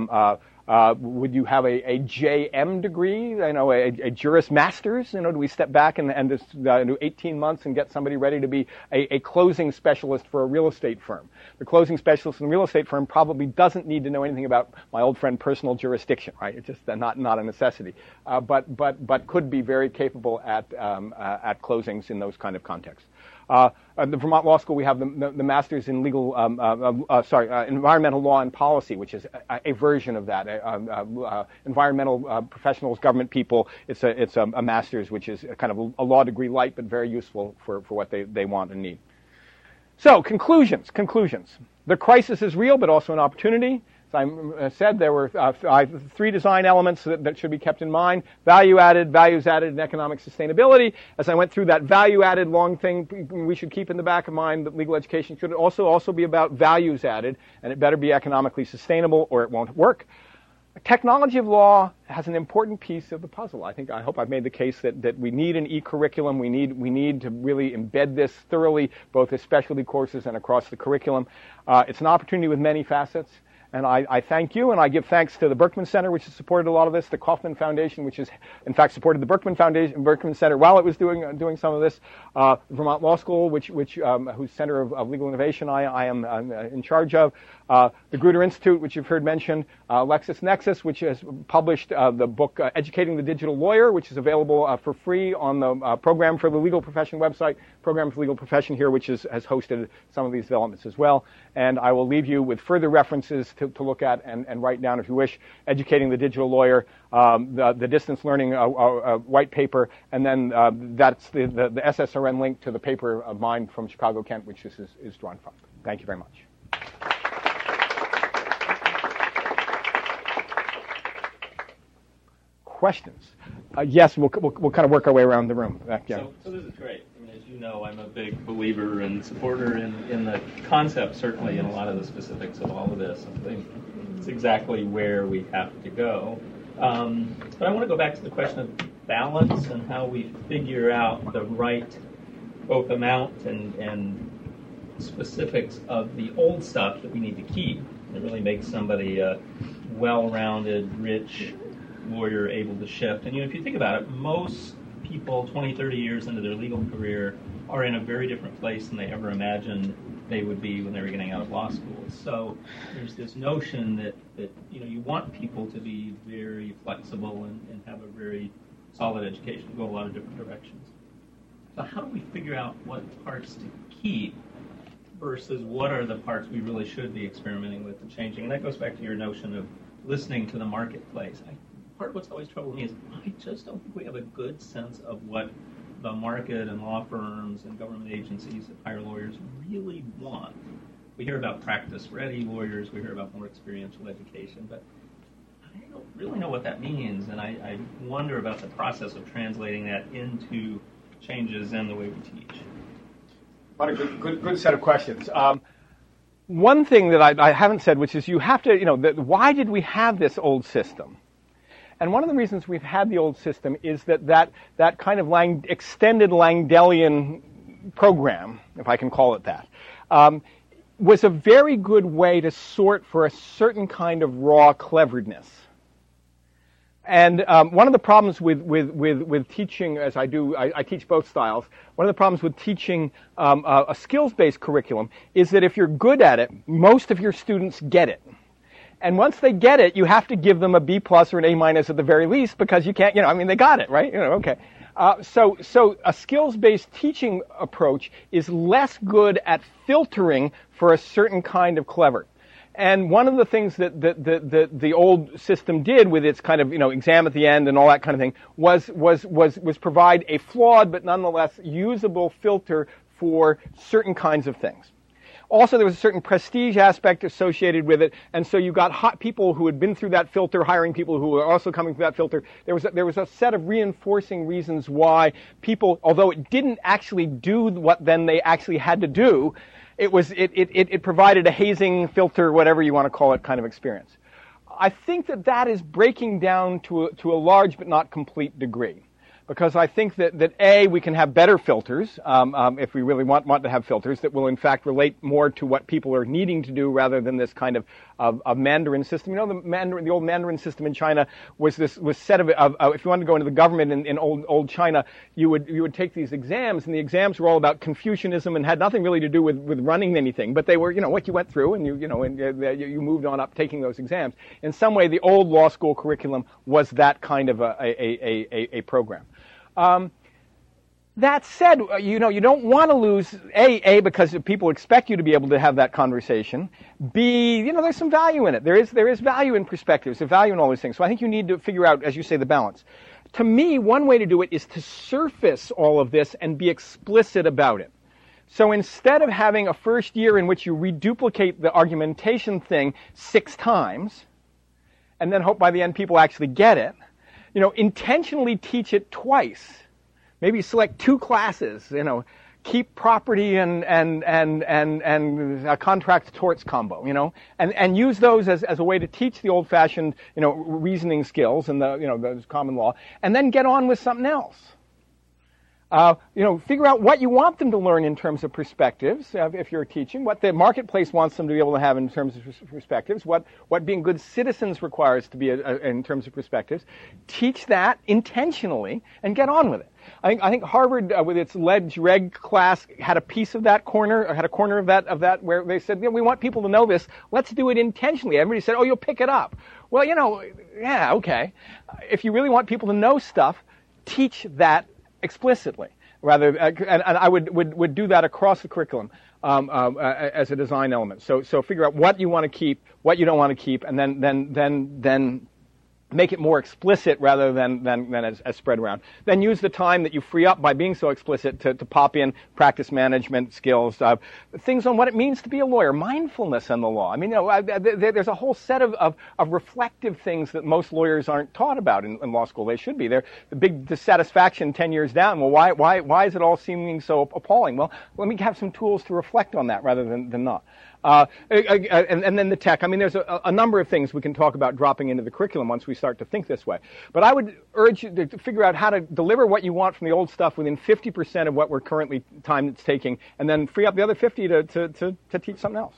Would you have a JM degree, a Juris Masters? Do we step back and just do 18 months and get somebody ready to be a closing specialist for a real estate firm? The closing specialist in a real estate firm probably doesn't need to know anything about my old friend personal jurisdiction, right? It's just not a necessity, but could be very capable at closings in those kind of contexts. The Vermont Law School, we have the Masters in Legal, Environmental Law and Policy, which is a version of that. Environmental professionals, government people. It's a Master's, which is kind of a law degree light, but very useful for what they want and need. So, conclusions. The crisis is real, but also an opportunity. As I said, there were 3 design elements that should be kept in mind. Value added, values added, and economic sustainability. As I went through that value added long thing, we should keep in the back of mind that legal education should also be about values added, and it better be economically sustainable or it won't work. Technology of law has an important piece of the puzzle. I hope I've made the case that we need an e-curriculum. We need to really embed this thoroughly, both as specialty courses and across the curriculum. It's an opportunity with many facets. And I thank you, and I give thanks to the Berkman Center, which has supported a lot of this, the Kauffman Foundation, which has, in fact, supported the Berkman Center while it was doing some of this, Vermont Law School, whose Center of Legal Innovation I am in charge of, the Grutter Institute, which you've heard mentioned, LexisNexis, which has published the book Educating the Digital Lawyer, which is available for free on the Program for the Legal Profession website, Program for the Legal Profession here, which has hosted some of these developments as well. And I will leave you with further references to look at and write down if you wish. Educating the Digital Lawyer, the distance learning white paper, and then that's the SSRN link to the paper of mine from Chicago Kent, which this is drawn from. Thank you very much. Questions? Yes, we'll kind of work our way around the room. So this is great. As you know, I'm a big believer and supporter in the concept, certainly in a lot of the specifics of all of this. I think it's exactly where we have to go. But I want to go back to the question of balance and how we figure out the right both amount and specifics of the old stuff that we need to keep. It really makes somebody a well-rounded, rich lawyer able to shift. And if you think about it, most people 20, 30 years into their legal career are in a very different place than they ever imagined they would be when they were getting out of law school. So there's this notion that you want people to be very flexible and have a very solid education, go a lot of different directions. So how do we figure out what parts to keep versus what are the parts we really should be experimenting with and changing? And that goes back to your notion of listening to the marketplace. Part of what's always troubled me is I just don't think we have a good sense of what the market and law firms and government agencies that hire lawyers really want. We hear about practice-ready lawyers, we hear about more experiential education, but I don't really know what that means, and I wonder about the process of translating that into changes in the way we teach. What a good set of questions. One thing that I haven't said, which is you have to, why did we have this old system? And one of the reasons we've had the old system is that kind of extended Langdellian program, if I can call it that, was a very good way to sort for a certain kind of raw cleverness. And one of the problems with teaching, as I do, I teach both styles. One of the problems with teaching a skills-based curriculum is that if you're good at it, most of your students get it. And once they get it, you have to give them a B plus or an A minus at the very least, because you can't, they got it, right? Okay. So a skills-based teaching approach is less good at filtering for a certain kind of clever. And one of the things that the old system did with its kind of, exam at the end and all that kind of thing was provide a flawed but nonetheless usable filter for certain kinds of things. Also, there was a certain prestige aspect associated with it, and so you got hot people who had been through that filter, hiring people who were also coming through that filter. There was a set of reinforcing reasons why people, although it didn't actually do what then they actually had to do, it provided a hazing filter, whatever you want to call it, kind of experience. I think that is breaking down to a large but not complete degree. Because I think that A, we can have better filters, if we really want to have filters that will in fact relate more to what people are needing to do rather than this kind of Mandarin system. The old Mandarin system in China was set of if you wanted to go into the government in old China, you would take these exams, and the exams were all about Confucianism and had nothing really to do with running anything, but they were, what you went through, and you moved on up taking those exams. In some way, the old law school curriculum was that kind of a program. That said, you don't want to lose A, because people expect you to be able to have that conversation. B, there's some value in it. There is value in perspectives, there's value in all these things. So I think you need to figure out, as you say, the balance. To me, one way to do it is to surface all of this and be explicit about it. So instead of having a first year in which you reduplicate the argumentation thing 6 times, and then hope by the end people actually get it, intentionally teach it twice. Maybe select 2 classes, keep property and a contract torts combo, and use those as a way to teach the old-fashioned, reasoning skills and the common law, and then get on with something else. Figure out what you want them to learn in terms of perspectives, if you're teaching, what the marketplace wants them to be able to have in terms of perspectives, what being good citizens requires to be in terms of perspectives. Teach that intentionally and get on with it. I think Harvard, with its Reg class, had a piece of that corner, or had a corner of that where they said, we want people to know this. Let's do it intentionally. Everybody said, you'll pick it up. Well, yeah, okay. If you really want people to know stuff, teach that explicitly, rather, and I would do that across the curriculum as a design element. So figure out what you want to keep, what you don't want to keep, and then make it more explicit rather than as spread around. Then use the time that you free up by being so explicit to pop in practice management skills, things on what it means to be a lawyer, mindfulness in the law. I mean, there's a whole set of reflective things that most lawyers aren't taught about in law school. They should be. They're the big dissatisfaction 10 years down. Well, why is it all seeming so appalling? Well, let me have some tools to reflect on that rather than not. And then the tech. I mean, there's a number of things we can talk about dropping into the curriculum once we start to think this way. But I would urge you to figure out how to deliver what you want from the old stuff within 50% of what we're currently time it's taking, and then free up the other 50 to teach something else.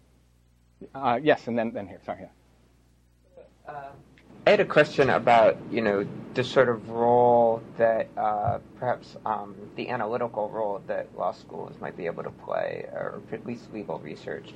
Yes, and then here. Sorry. Yeah. I had a question about, the sort of role that perhaps the analytical role that law schools might be able to play, or at least legal research.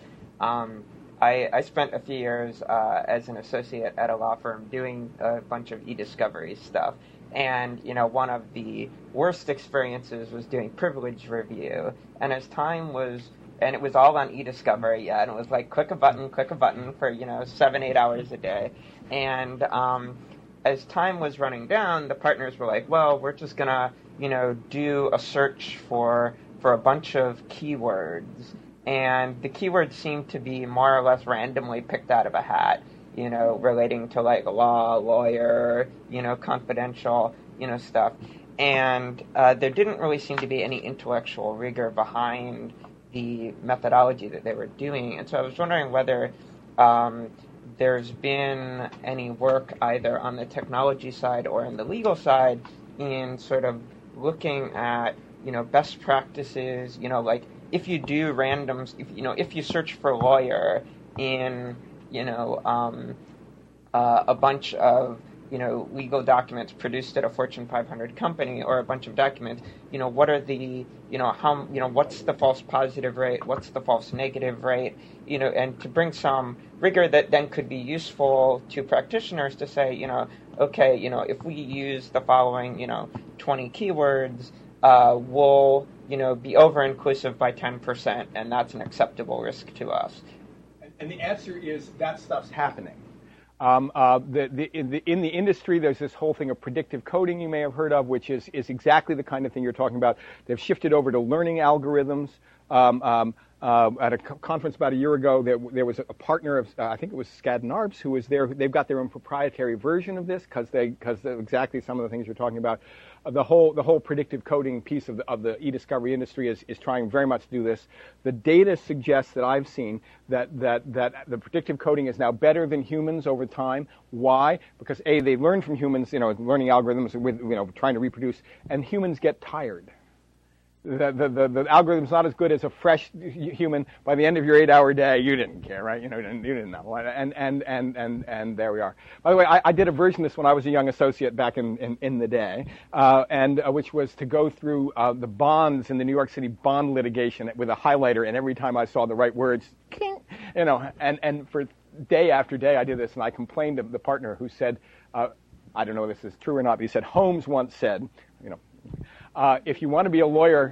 I spent a few years as an associate at a law firm doing a bunch of e-discovery stuff. And, one of the worst experiences was doing privilege review. And as time was, and it was all on e-discovery, and it was like click a button for, 7-8 hours a day. And as time was running down, the partners were like, well, we're just going to, do a search for a bunch of keywords. And the keywords seemed to be more or less randomly picked out of a hat, relating to like law, lawyer, confidential, stuff. And there didn't really seem to be any intellectual rigor behind the methodology that they were doing. And so I was wondering whether there's been any work either on the technology side or on the legal side in sort of looking at, best practices, like if you do randoms, if you search for lawyer in, a bunch of legal documents produced at a Fortune 500 company or a bunch of documents, what are the, what's the false positive rate, what's the false negative rate, and to bring some rigor that then could be useful to practitioners to say, okay, if we use the following, 20 keywords, we'll, be over-inclusive by 10%, and that's an acceptable risk to us. And the answer is that stuff's happening. In the industry, there's this whole thing of predictive coding you may have heard of, which is exactly the kind of thing you're talking about. They've shifted over to learning algorithms. At a conference about a year ago, there was a partner of, I think it was Skadden Arps, who was there. They've got their own proprietary version of this because exactly some of the things you're talking about. The whole predictive coding piece of the e-discovery industry is trying very much to do this. The data suggests that I've seen that the predictive coding is now better than humans over time. Why? Because they learn from humans, learning algorithms with trying to reproduce, and humans get tired. The algorithm's not as good as a fresh human. By the end of your 8-hour day, you didn't care, right? You didn't know. And there we are. By the way, I did a version of this when I was a young associate back in the day, and which was to go through the bonds in the New York City bond litigation with a highlighter, and every time I saw the right words, and for day after day I did this, and I complained to the partner who said, I don't know if this is true or not, but he said, Holmes once said, if you want to be a lawyer,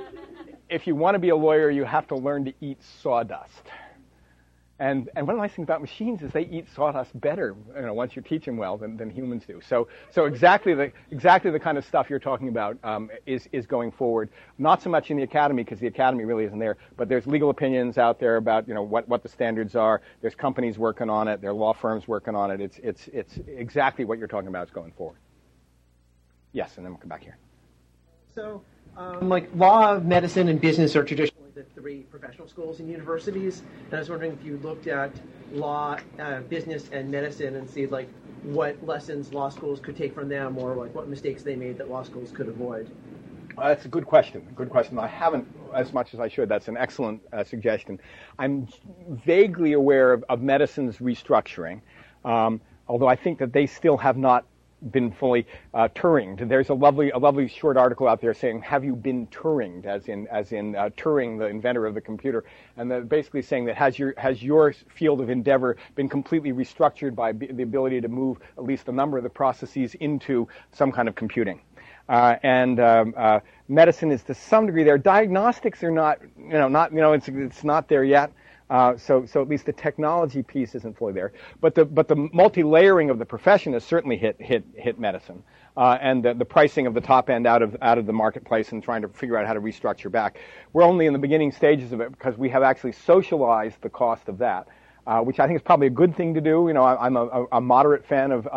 you have to learn to eat sawdust. And one of the nice things about machines is they eat sawdust better, once you teach them well than humans do. So exactly the kind of stuff you're talking about is going forward. Not so much in the academy because the academy really isn't there, but there's legal opinions out there about what the standards are. There's companies working on it. There are law firms working on it. It's exactly what you're talking about is going forward. Yes, and then we'll come back here. So, law, medicine, and business are traditionally the three professional schools in universities. And I was wondering if you looked at law, business, and medicine and see, what lessons law schools could take from them or, what mistakes they made that law schools could avoid. That's a good question. I haven't as much as I should. That's an excellent suggestion. I'm vaguely aware of medicine's restructuring, although I think that they still have not been fully Turinged. There's a lovely short article out there saying, "Have you been Turinged?" as in Turing, the inventor of the computer, and they're basically saying that has your field of endeavor been completely restructured by the ability to move at least a number of the processes into some kind of computing. Medicine is to some degree there. Diagnostics are not, it's not there yet. So at least the technology piece isn't fully there, but the multi-layering of the profession has certainly hit medicine, and the pricing of the top end out of the marketplace and trying to figure out how to restructure back. We're only in the beginning stages of it because we have actually socialized the cost of that. Which I think is probably a good thing to do. I'm a moderate fan of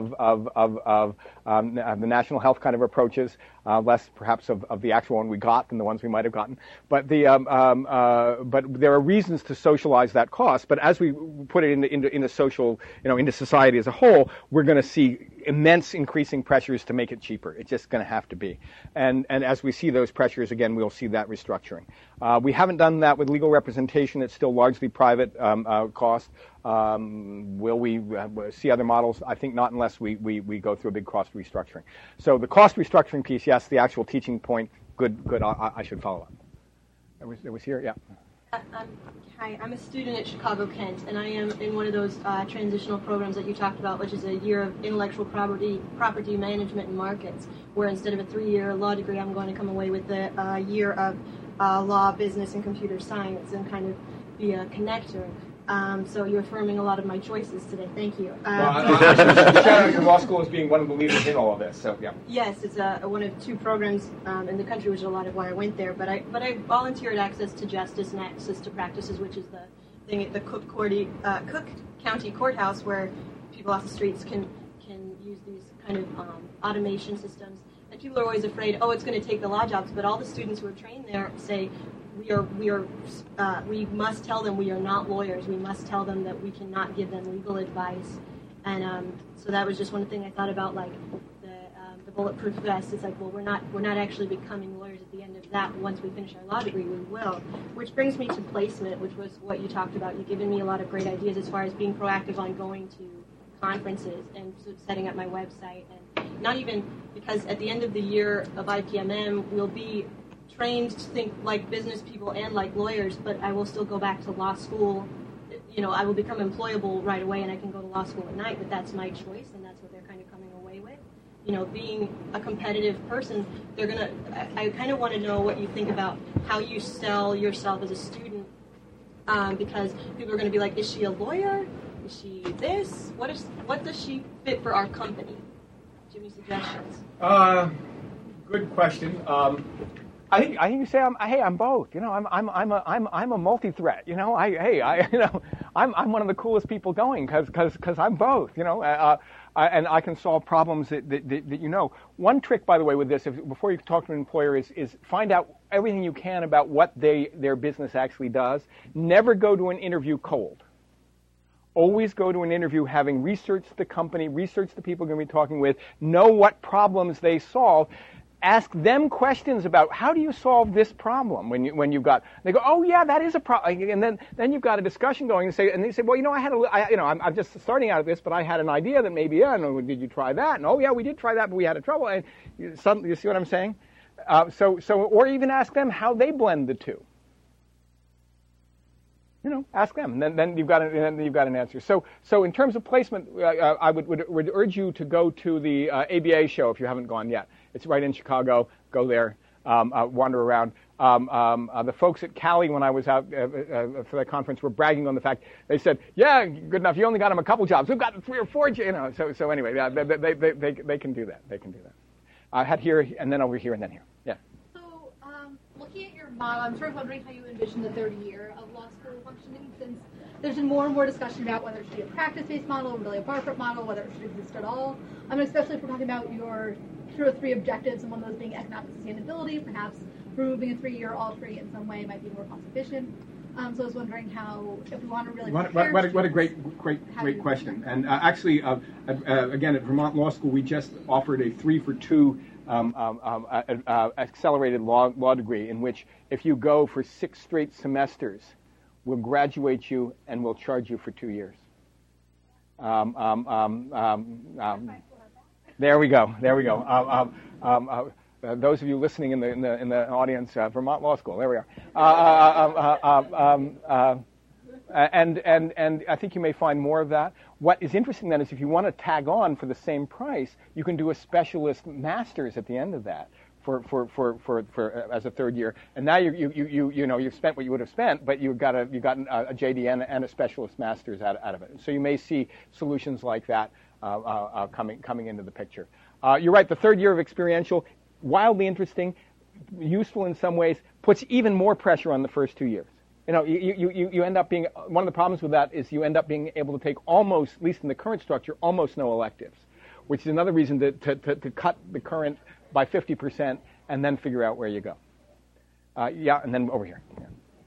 the national health kind of approaches, less perhaps of the actual one we got than the ones we might have gotten. But but there are reasons to socialize that cost. But as we put it into social, into society as a whole, we're going to see immense increasing pressures to make it cheaper. It's just going to have to be. And as we see those pressures again, we'll see that restructuring. We haven't done that with legal representation. It's still largely private cost. Will we see other models? I think not unless we go through a big cost restructuring. So the cost restructuring piece, yes. The actual teaching point, good. I should follow up. There was here, yeah. Hi, I'm a student at Chicago Kent, and I am in one of those transitional programs that you talked about, which is a year of intellectual property management and markets, where instead of a 3-year law degree, I'm going to come away with a year of law, business, and computer science, and kind of be a connector. So you're affirming a lot of my choices today. Thank you. Shout out your law school as being one of the leaders in all of this. So yeah. Yes, it's one of 2 programs in the country, which is a lot of why I went there. But I volunteered Access to Justice and Access to Practices, which is the thing at the Cook County Courthouse, where people off the streets can use these kind of automation systems. And people are always afraid, it's going to take the law jobs. But all the students who are trained there say, we must tell them we are not lawyers. We must tell them that we cannot give them legal advice. And so that was just one thing I thought about, like the bulletproof vest. It's like, well, we're not actually becoming lawyers at the end of that. Once we finish our law degree, we will. Which brings me to placement, which was what you talked about. You've given me a lot of great ideas as far as being proactive on going to conferences and sort of setting up my website, and not even because at the end of the year of IPMM we'll be trained to think like business people and like lawyers, but I will still go back to law school. I will become employable right away and I can go to law school at night, but that's my choice and that's what they're kind of coming away with. Being a competitive person, I kind of want to know what you think about how you sell yourself as a student, because people are going to be like, is she a lawyer? Is she this? What does she fit for our company? Do you have any suggestions? Good question. I think you say I'm both. I'm a multi-threat. I'm one of the coolest people going because I'm both. And I can solve problems that. One trick, by the way, with this, before you talk to an employer, is find out everything you can about what their business actually does. Never go to an interview cold. Always go to an interview having researched the company, researched the people you're going to be talking with, know what problems they solve. Ask them questions about how do you solve this problem when you've got. They go, oh yeah, that is a problem, and then you've got a discussion going and they say, well, I'm just starting out at this, but I had an idea that maybe did you try that? And oh yeah, we did try that, but we had a trouble. And you see what I'm saying? Or even ask them how they blend the two. Ask them, and then you've got an answer. So in terms of placement, I would urge you to go to the ABA show if you haven't gone yet. It's right in Chicago. Go there, wander around. The folks at Cali, when I was out for that conference, were bragging on the fact. They said, "Yeah, good enough. You only got them a couple jobs. We've got 3 or 4. So anyway, they can do that. They can do that. I had here and then over here and then here. Yeah. So looking at your model, I'm sort of wondering how you envision the third year of law school functioning, since there's been more and more discussion about whether it should be a practice-based model or really a bar-prep model, whether it should exist at all. Especially if we're talking about your sort of 3 objectives, and one of those being economic sustainability, perhaps removing a 3-year all free in some way might be more cost efficient. So I was wondering how, if we want to really what a great question. And actually, again, at Vermont Law School, we just offered a 3-for-2 accelerated law degree, in which if you go for 6 straight semesters, we'll graduate you and we'll charge you for 2 years. There we go. Those of you listening in the audience, Vermont Law School. There we are. And I think you may find more of that. What is interesting then is if you want to tag on for the same price, you can do a specialist master's at the end of that for as a 3rd year. And now you've spent what you would have spent, but you've got a JD and a specialist master's out of it. So you may see solutions like that coming into the picture. You're right. The 3rd year of experiential, wildly interesting, useful in some ways, puts even more pressure on the first 2 years. You end up being, one of the problems with that is you end up being able to take almost, at least in the current structure, almost no electives, which is another reason to cut the current by 50% and then figure out where you go. And then over here. Yeah.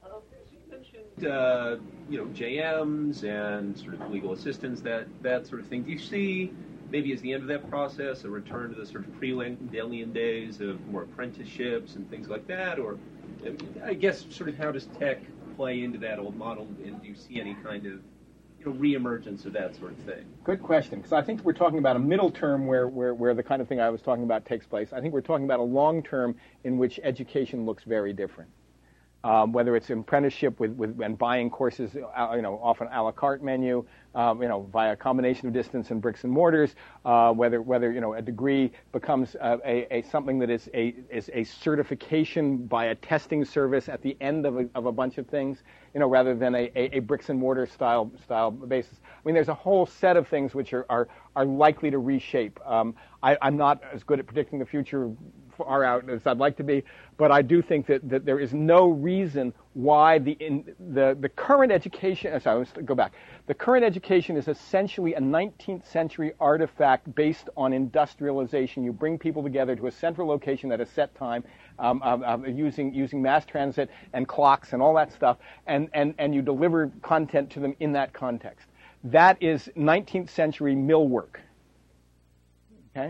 You mentioned, JMs and sort of legal assistants, that sort of thing. Do you see maybe as the end of that process a return to the sort of pre-Landelian days of more apprenticeships and things like that? Or I guess sort of how does tech play into that old model, and do you see any kind of reemergence of that sort of thing? Good question, because I think we're talking about a middle term where the kind of thing I was talking about takes place. I think we're talking about a long term in which education looks very different. Whether it's apprenticeship and buying courses, often a la carte menu, via a combination of distance and bricks and mortars, whether a degree becomes a something that is a certification by a testing service at the end of a bunch of things, rather than a bricks and mortar style basis. I mean, there's a whole set of things which are likely to reshape. I'm not as good at predicting the future far out as I'd like to be, but I do think that there is no reason why the current education. Sorry, let's go back. The current education is essentially a 19th century artifact based on industrialization. You bring people together to a central location at a set time, using mass transit and clocks and all that stuff, and you deliver content to them in that context. That is 19th century mill work. Okay,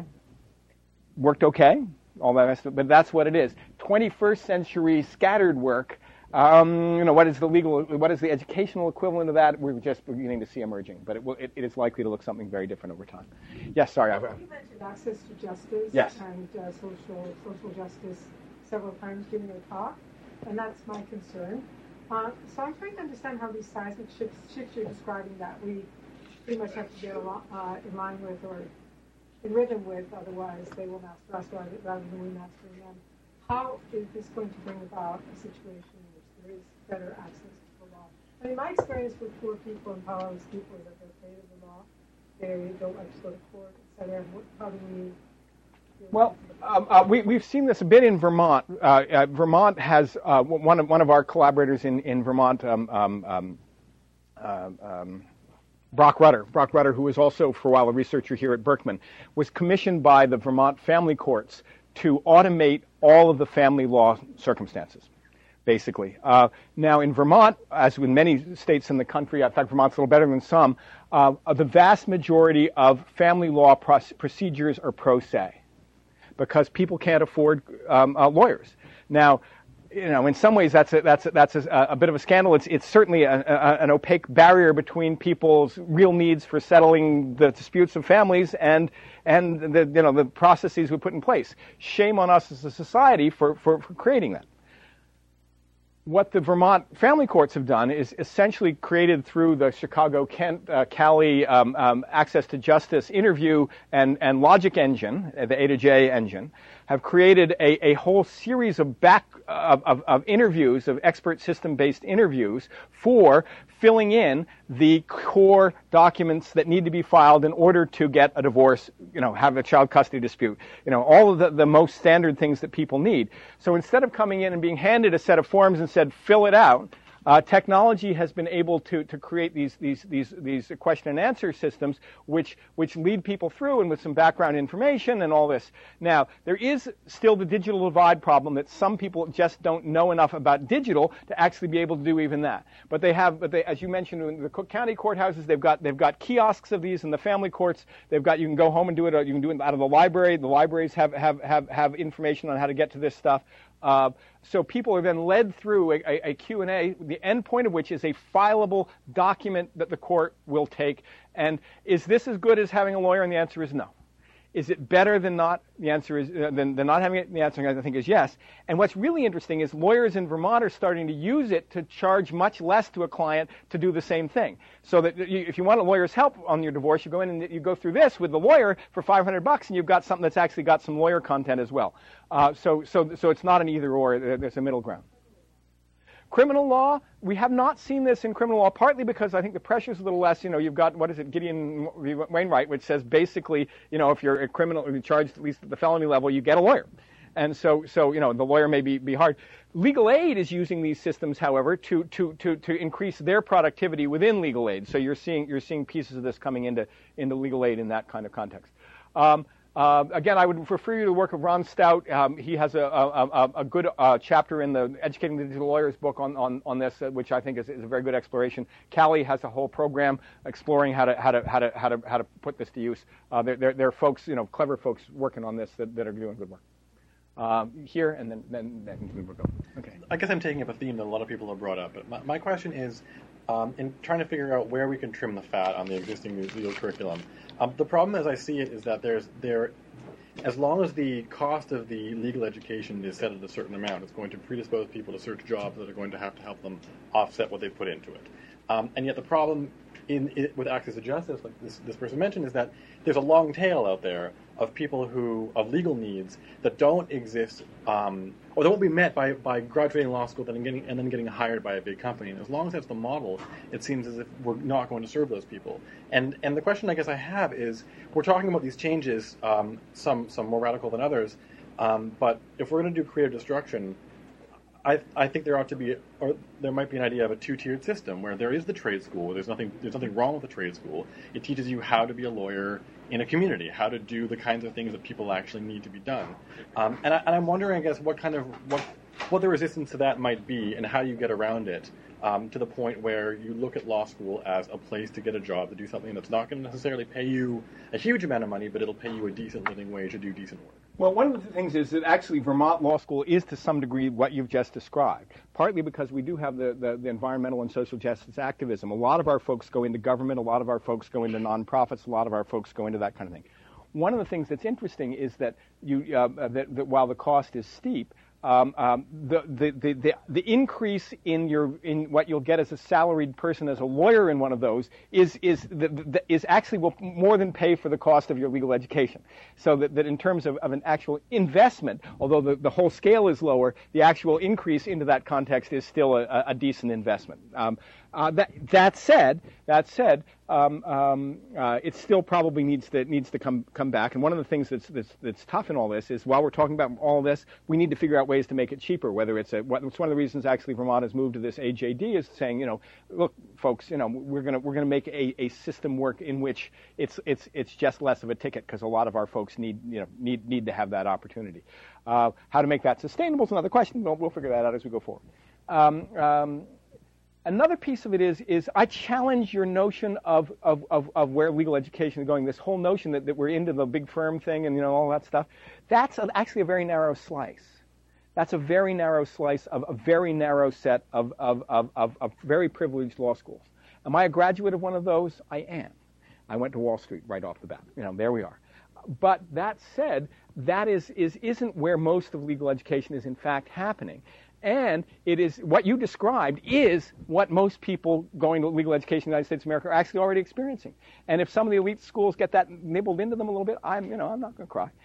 worked okay. All that, but that's what it is. 21st century scattered work What is the educational equivalent of that? We're just beginning to see emerging, but it is likely to look something very different over time. Yes, sorry. You mentioned access to justice and social justice several times during your talk, and that's my concern. So I'm trying to understand how these seismic shifts you're describing that we pretty much have to get in line with or in rhythm with, otherwise they will master us rather than we mastering them. How is this going to bring about a situation in which there is better access to the law? I mean, my experience with poor people and powerless people is that they're afraid of the law. They don't like to go to court, etc. How do we... Well, we've seen this a bit in Vermont. Vermont has one of our collaborators in Vermont, Brock Rutter, who was also for a while a researcher here at Berkman, was commissioned by the Vermont family courts to automate all of the family law circumstances, basically. Now, in Vermont, as with many states in the country, in fact, Vermont's a little better than some, the vast majority of family law procedures are pro se, because people can't afford lawyers. Now, in some ways, that's a bit of a scandal. It's certainly an opaque barrier between people's real needs for settling the disputes of families and the processes we put in place. Shame on us as a society for creating that. What the Vermont family courts have done is essentially created through the Chicago-Kent Cali access to justice interview and logic engine, the A to J engine, have created a whole series of interviews, of expert system-based interviews for filling in the core documents that need to be filed in order to get a divorce, have a child custody dispute, all of the most standard things that people need. So instead of coming in and being handed a set of forms and said, fill it out, technology has been able to create these question and answer systems which lead people through and with some background information and all this. Now, there is still the digital divide problem that some people just don't know enough about digital to actually be able to do even that. But they, as you mentioned, in the Cook County courthouses, they've got kiosks of these in the family courts. You can go home and do it. You can do it out of the library. The libraries have information on how to get to this stuff. So people are then led through a Q&A, the end point of which is a fileable document that the court will take. And is this as good as having a lawyer? And the answer is no. Is it better than not? The answer is than not having it. The answer, I think, is yes. And what's really interesting is lawyers in Vermont are starting to use it to charge much less to a client to do the same thing. So that if you want a lawyer's help on your divorce, you go in and you go through this with the lawyer for $500, and you've got something that's actually got some lawyer content as well. So it's not an either or. There's a middle ground. Criminal law, we have not seen this in criminal law, partly because I think the pressure's a little less. You've got, Gideon Wainwright, which says basically, if you're a criminal, or you're charged at least at the felony level, you get a lawyer. And so the lawyer may be hard. Legal aid is using these systems, however, to increase their productivity within legal aid. So you're seeing pieces of this coming into legal aid in that kind of context. Again, I would refer you to the work of Ron Stout. He has a good chapter in the Educating the Digital Lawyers book on this, which I think is a very good exploration. Cali has a whole program exploring how to put this to use. There are folks, clever folks working on this that are doing good work. Here and then we'll go. Okay. I guess I'm taking up a theme that a lot of people have brought up. But my question is, in trying to figure out where we can trim the fat on the existing legal curriculum. The problem as I see it is that as long as the cost of the legal education is set at a certain amount, it's going to predispose people to search jobs that are going to help them offset what they put into it. And yet the problem with access to justice, like this person mentioned, is that there's a long tail out there of people of legal needs that don't exist, or that won't be met by graduating law school and then getting hired by a big company. And as long as that's the model, it seems as if we're not going to serve those people. And the question I guess I have is, we're talking about these changes, some more radical than others, but if we're going to do creative destruction, I think there ought to be, or there might be an idea of a two-tiered system where there is the trade school. There's nothing wrong with the trade school. It teaches you how to be a lawyer in a community, how to do the kinds of things that people actually need to be done. And I'm wondering, I guess, what the resistance to that might be, and how you get around it to the point where you look at law school as a place to get a job, to do something that's not going to necessarily pay you a huge amount of money, but it'll pay you a decent living wage to do decent work. Well, one of the things is that actually Vermont Law School is to some degree what you've just described, partly because we do have the environmental and social justice activism. A lot of our folks go into government, a lot of our folks go into nonprofits, a lot of our folks go into that kind of thing. One of the things that's interesting is that that while the cost is steep, the increase in what you'll get as a salaried person as a lawyer in one of those is actually will more than pay for the cost of your legal education. So that in terms of an actual investment, although the whole scale is lower, the actual increase into that context is still a decent investment. That said, it still probably needs to come back. And one of the things that's tough in all this is while we're talking about all this, we need to figure out ways to make it cheaper. Whether it's one of the reasons actually Vermont has moved to this AJD is saying, look, folks, we're gonna make a system work in which it's just less of a ticket because a lot of our folks need to have that opportunity. How to make that sustainable is another question. We'll figure that out as we go forward. Another piece of it is I challenge your notion of where legal education is going. This whole notion that we're into the big firm thing and all that stuff. That's actually a very narrow slice. That's a very narrow slice of a very narrow set of very privileged law schools. Am I a graduate of one of those? I am. I went to Wall Street right off the bat. There we are. But that said, that isn't where most of legal education is in fact happening. And it is what you described is what most people going to legal education in the United States of America are actually already experiencing. And if some of the elite schools get that nibbled into them a little bit, I'm not going to cry,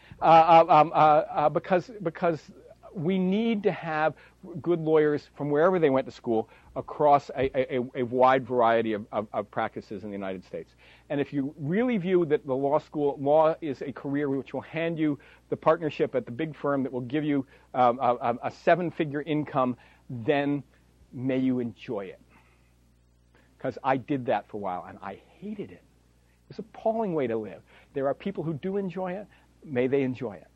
because we need to have good lawyers from wherever they went to school across a wide variety of practices in the United States. And if you really view that the law is a career which will hand you the partnership at the big firm that will give you a seven-figure income, then may you enjoy it. Because I did that for a while, and I hated it. It was an appalling way to live. There are people who do enjoy it. May they enjoy it.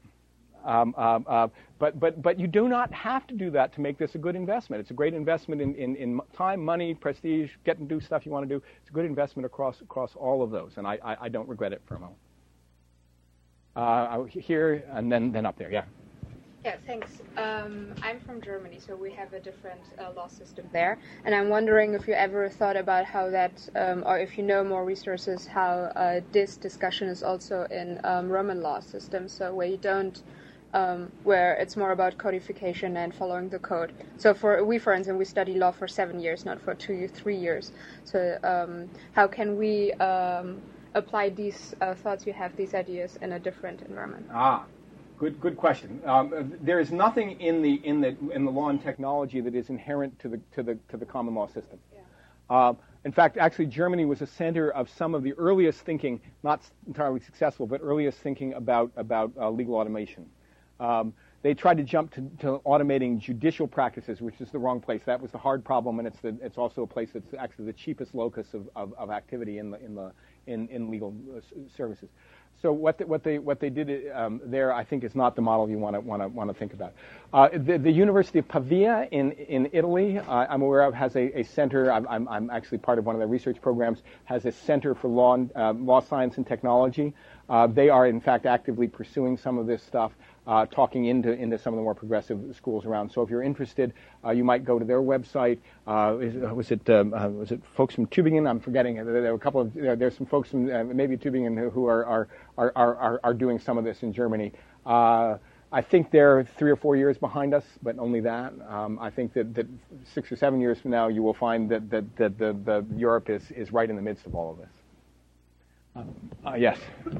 But you do not have to do that to make this a good investment. It's a great investment in time, money, prestige, get and do stuff you want to do. It's a good investment across all of those, and I don't regret it for a moment. Here and then up there, yeah. Yeah, thanks. I'm from Germany, so we have a different law system there, and I'm wondering if you ever thought about how that, or if you know more resources, how this discussion is also in Roman law systems, so where you don't. Where it's more about codification and following the code. So for instance, we study law for 7 years, not for 2 or 3 years. So how can we apply these thoughts you have, these ideas, in a different environment? Good question. There is nothing in the law and technology that is inherent to the common law system. Yeah. In fact, actually, Germany was a center of some of the earliest thinking, not entirely successful, but earliest thinking about legal automation. They tried to jump to automating judicial practices, which is the wrong place. That was the hard problem, and it's also a place that's actually the cheapest locus of activity in legal services. So what they did there, I think, is not the model you want to think about. The University of Pavia in Italy, I'm aware of, has a center. I'm actually part of one of their research programs. Has a center for law science and technology. They are in fact actively pursuing some of this stuff. Talking into some of the more progressive schools around. So if you're interested, you might go to their website. Was it folks from Tübingen? I'm forgetting. There were a couple of there's some folks from maybe Tübingen who are doing some of this in Germany. I think they're 3 or 4 years behind us, but only that. I think that 6 or 7 years from now, you will find that the Europe is right in the midst of all of this. Yes.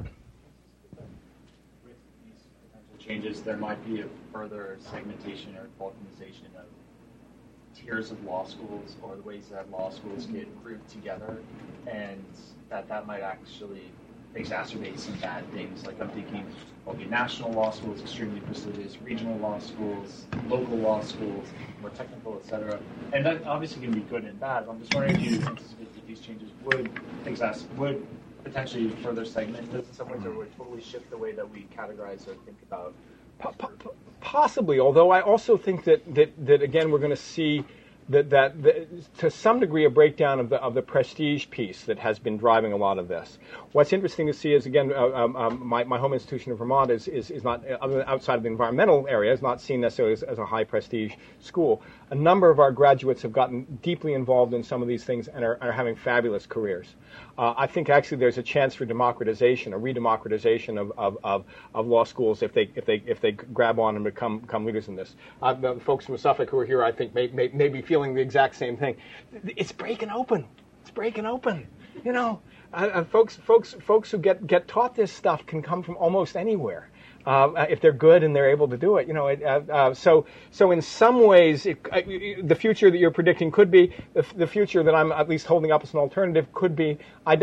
Changes, there might be a further segmentation or balkanization of tiers of law schools or the ways that law schools get grouped together, and that might actually exacerbate some bad things. Like I'm thinking, okay, national law schools, extremely prestigious, regional law schools, local law schools, more technical, etc. And that obviously can be good and bad. I'm just wondering if you anticipate that these changes would potentially further segment this in some ways, or would totally shift the way that we categorize or think about? Possibly, although I also think that again we're going to see to some degree a breakdown of the prestige piece that has been driving a lot of this. What's interesting to see is, again, my home institution of Vermont is not, outside of the environmental area, is not seen necessarily as a high prestige school. A number of our graduates have gotten deeply involved in some of these things and are having fabulous careers. I think actually there's a chance for democratization, a redemocratization of law schools if they grab on and become leaders in this. The folks from Suffolk who are here, I think, may be feeling the exact same thing. It's breaking open. It's breaking open. You know, folks who get taught this stuff can come from almost anywhere. If they're good and they're able to do it, you know. So in some ways, the future that you're predicting could be the future that I'm at least holding up as an alternative could be.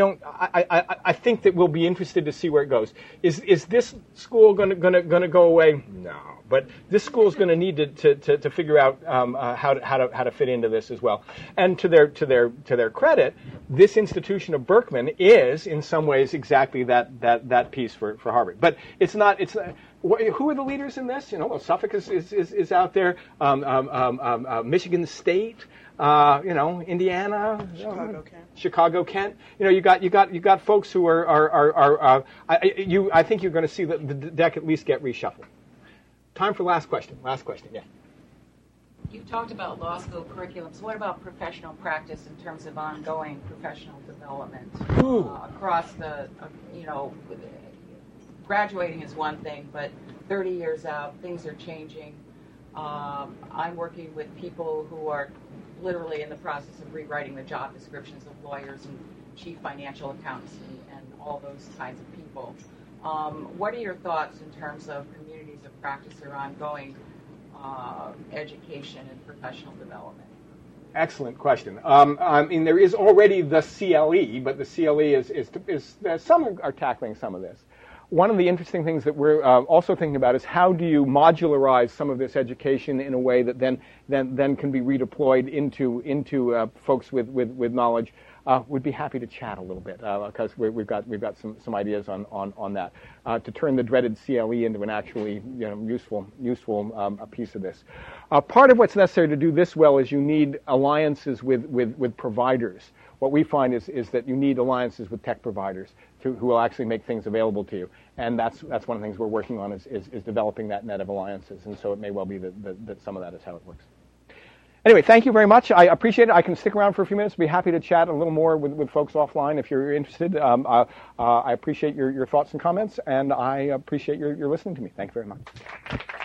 I think that we'll be interested to see where it goes. Is this school going to go away? No, but this school is going to need to figure out how to fit into this as well. And to their credit, this institution of Berkman is in some ways exactly that piece for Harvard. But it's not. Who are the leaders in this? You know, well, Suffolk is out there. Michigan State. You know, Indiana. Chicago, Kent. You know, you got folks who are I think you're going to see the deck at least get reshuffled. Time for last question. Last question. Yeah. You've talked about law school curriculums. What about professional practice in terms of ongoing professional development across the, you know, graduating is one thing, but 30 years out, things are changing. I'm working with people who are literally in the process of rewriting the job descriptions of lawyers and chief financial accountants and all those kinds of people. What are your thoughts in terms of communities of practice or ongoing education and professional development? Excellent question. I mean, there is already the CLE, but the CLE is some are tackling some of this. One of the interesting things that we're also thinking about is how do you modularize some of this education in a way that then can be redeployed into folks with knowledge. We'd be happy to chat a little bit because we've got some ideas on that to turn the dreaded CLE into an actually useful piece of this. Part of what's necessary to do this well is you need alliances with providers. What we find is that you need alliances with tech providers who will actually make things available to you, and that's one of the things we're working on is developing that net of alliances. And so it may well be that some of that is how it works. Anyway, thank you very much. I appreciate it. I can stick around for a few minutes. Be happy to chat a little more with folks offline if you're interested. I appreciate your thoughts and comments, and I appreciate your listening to me. Thank you very much.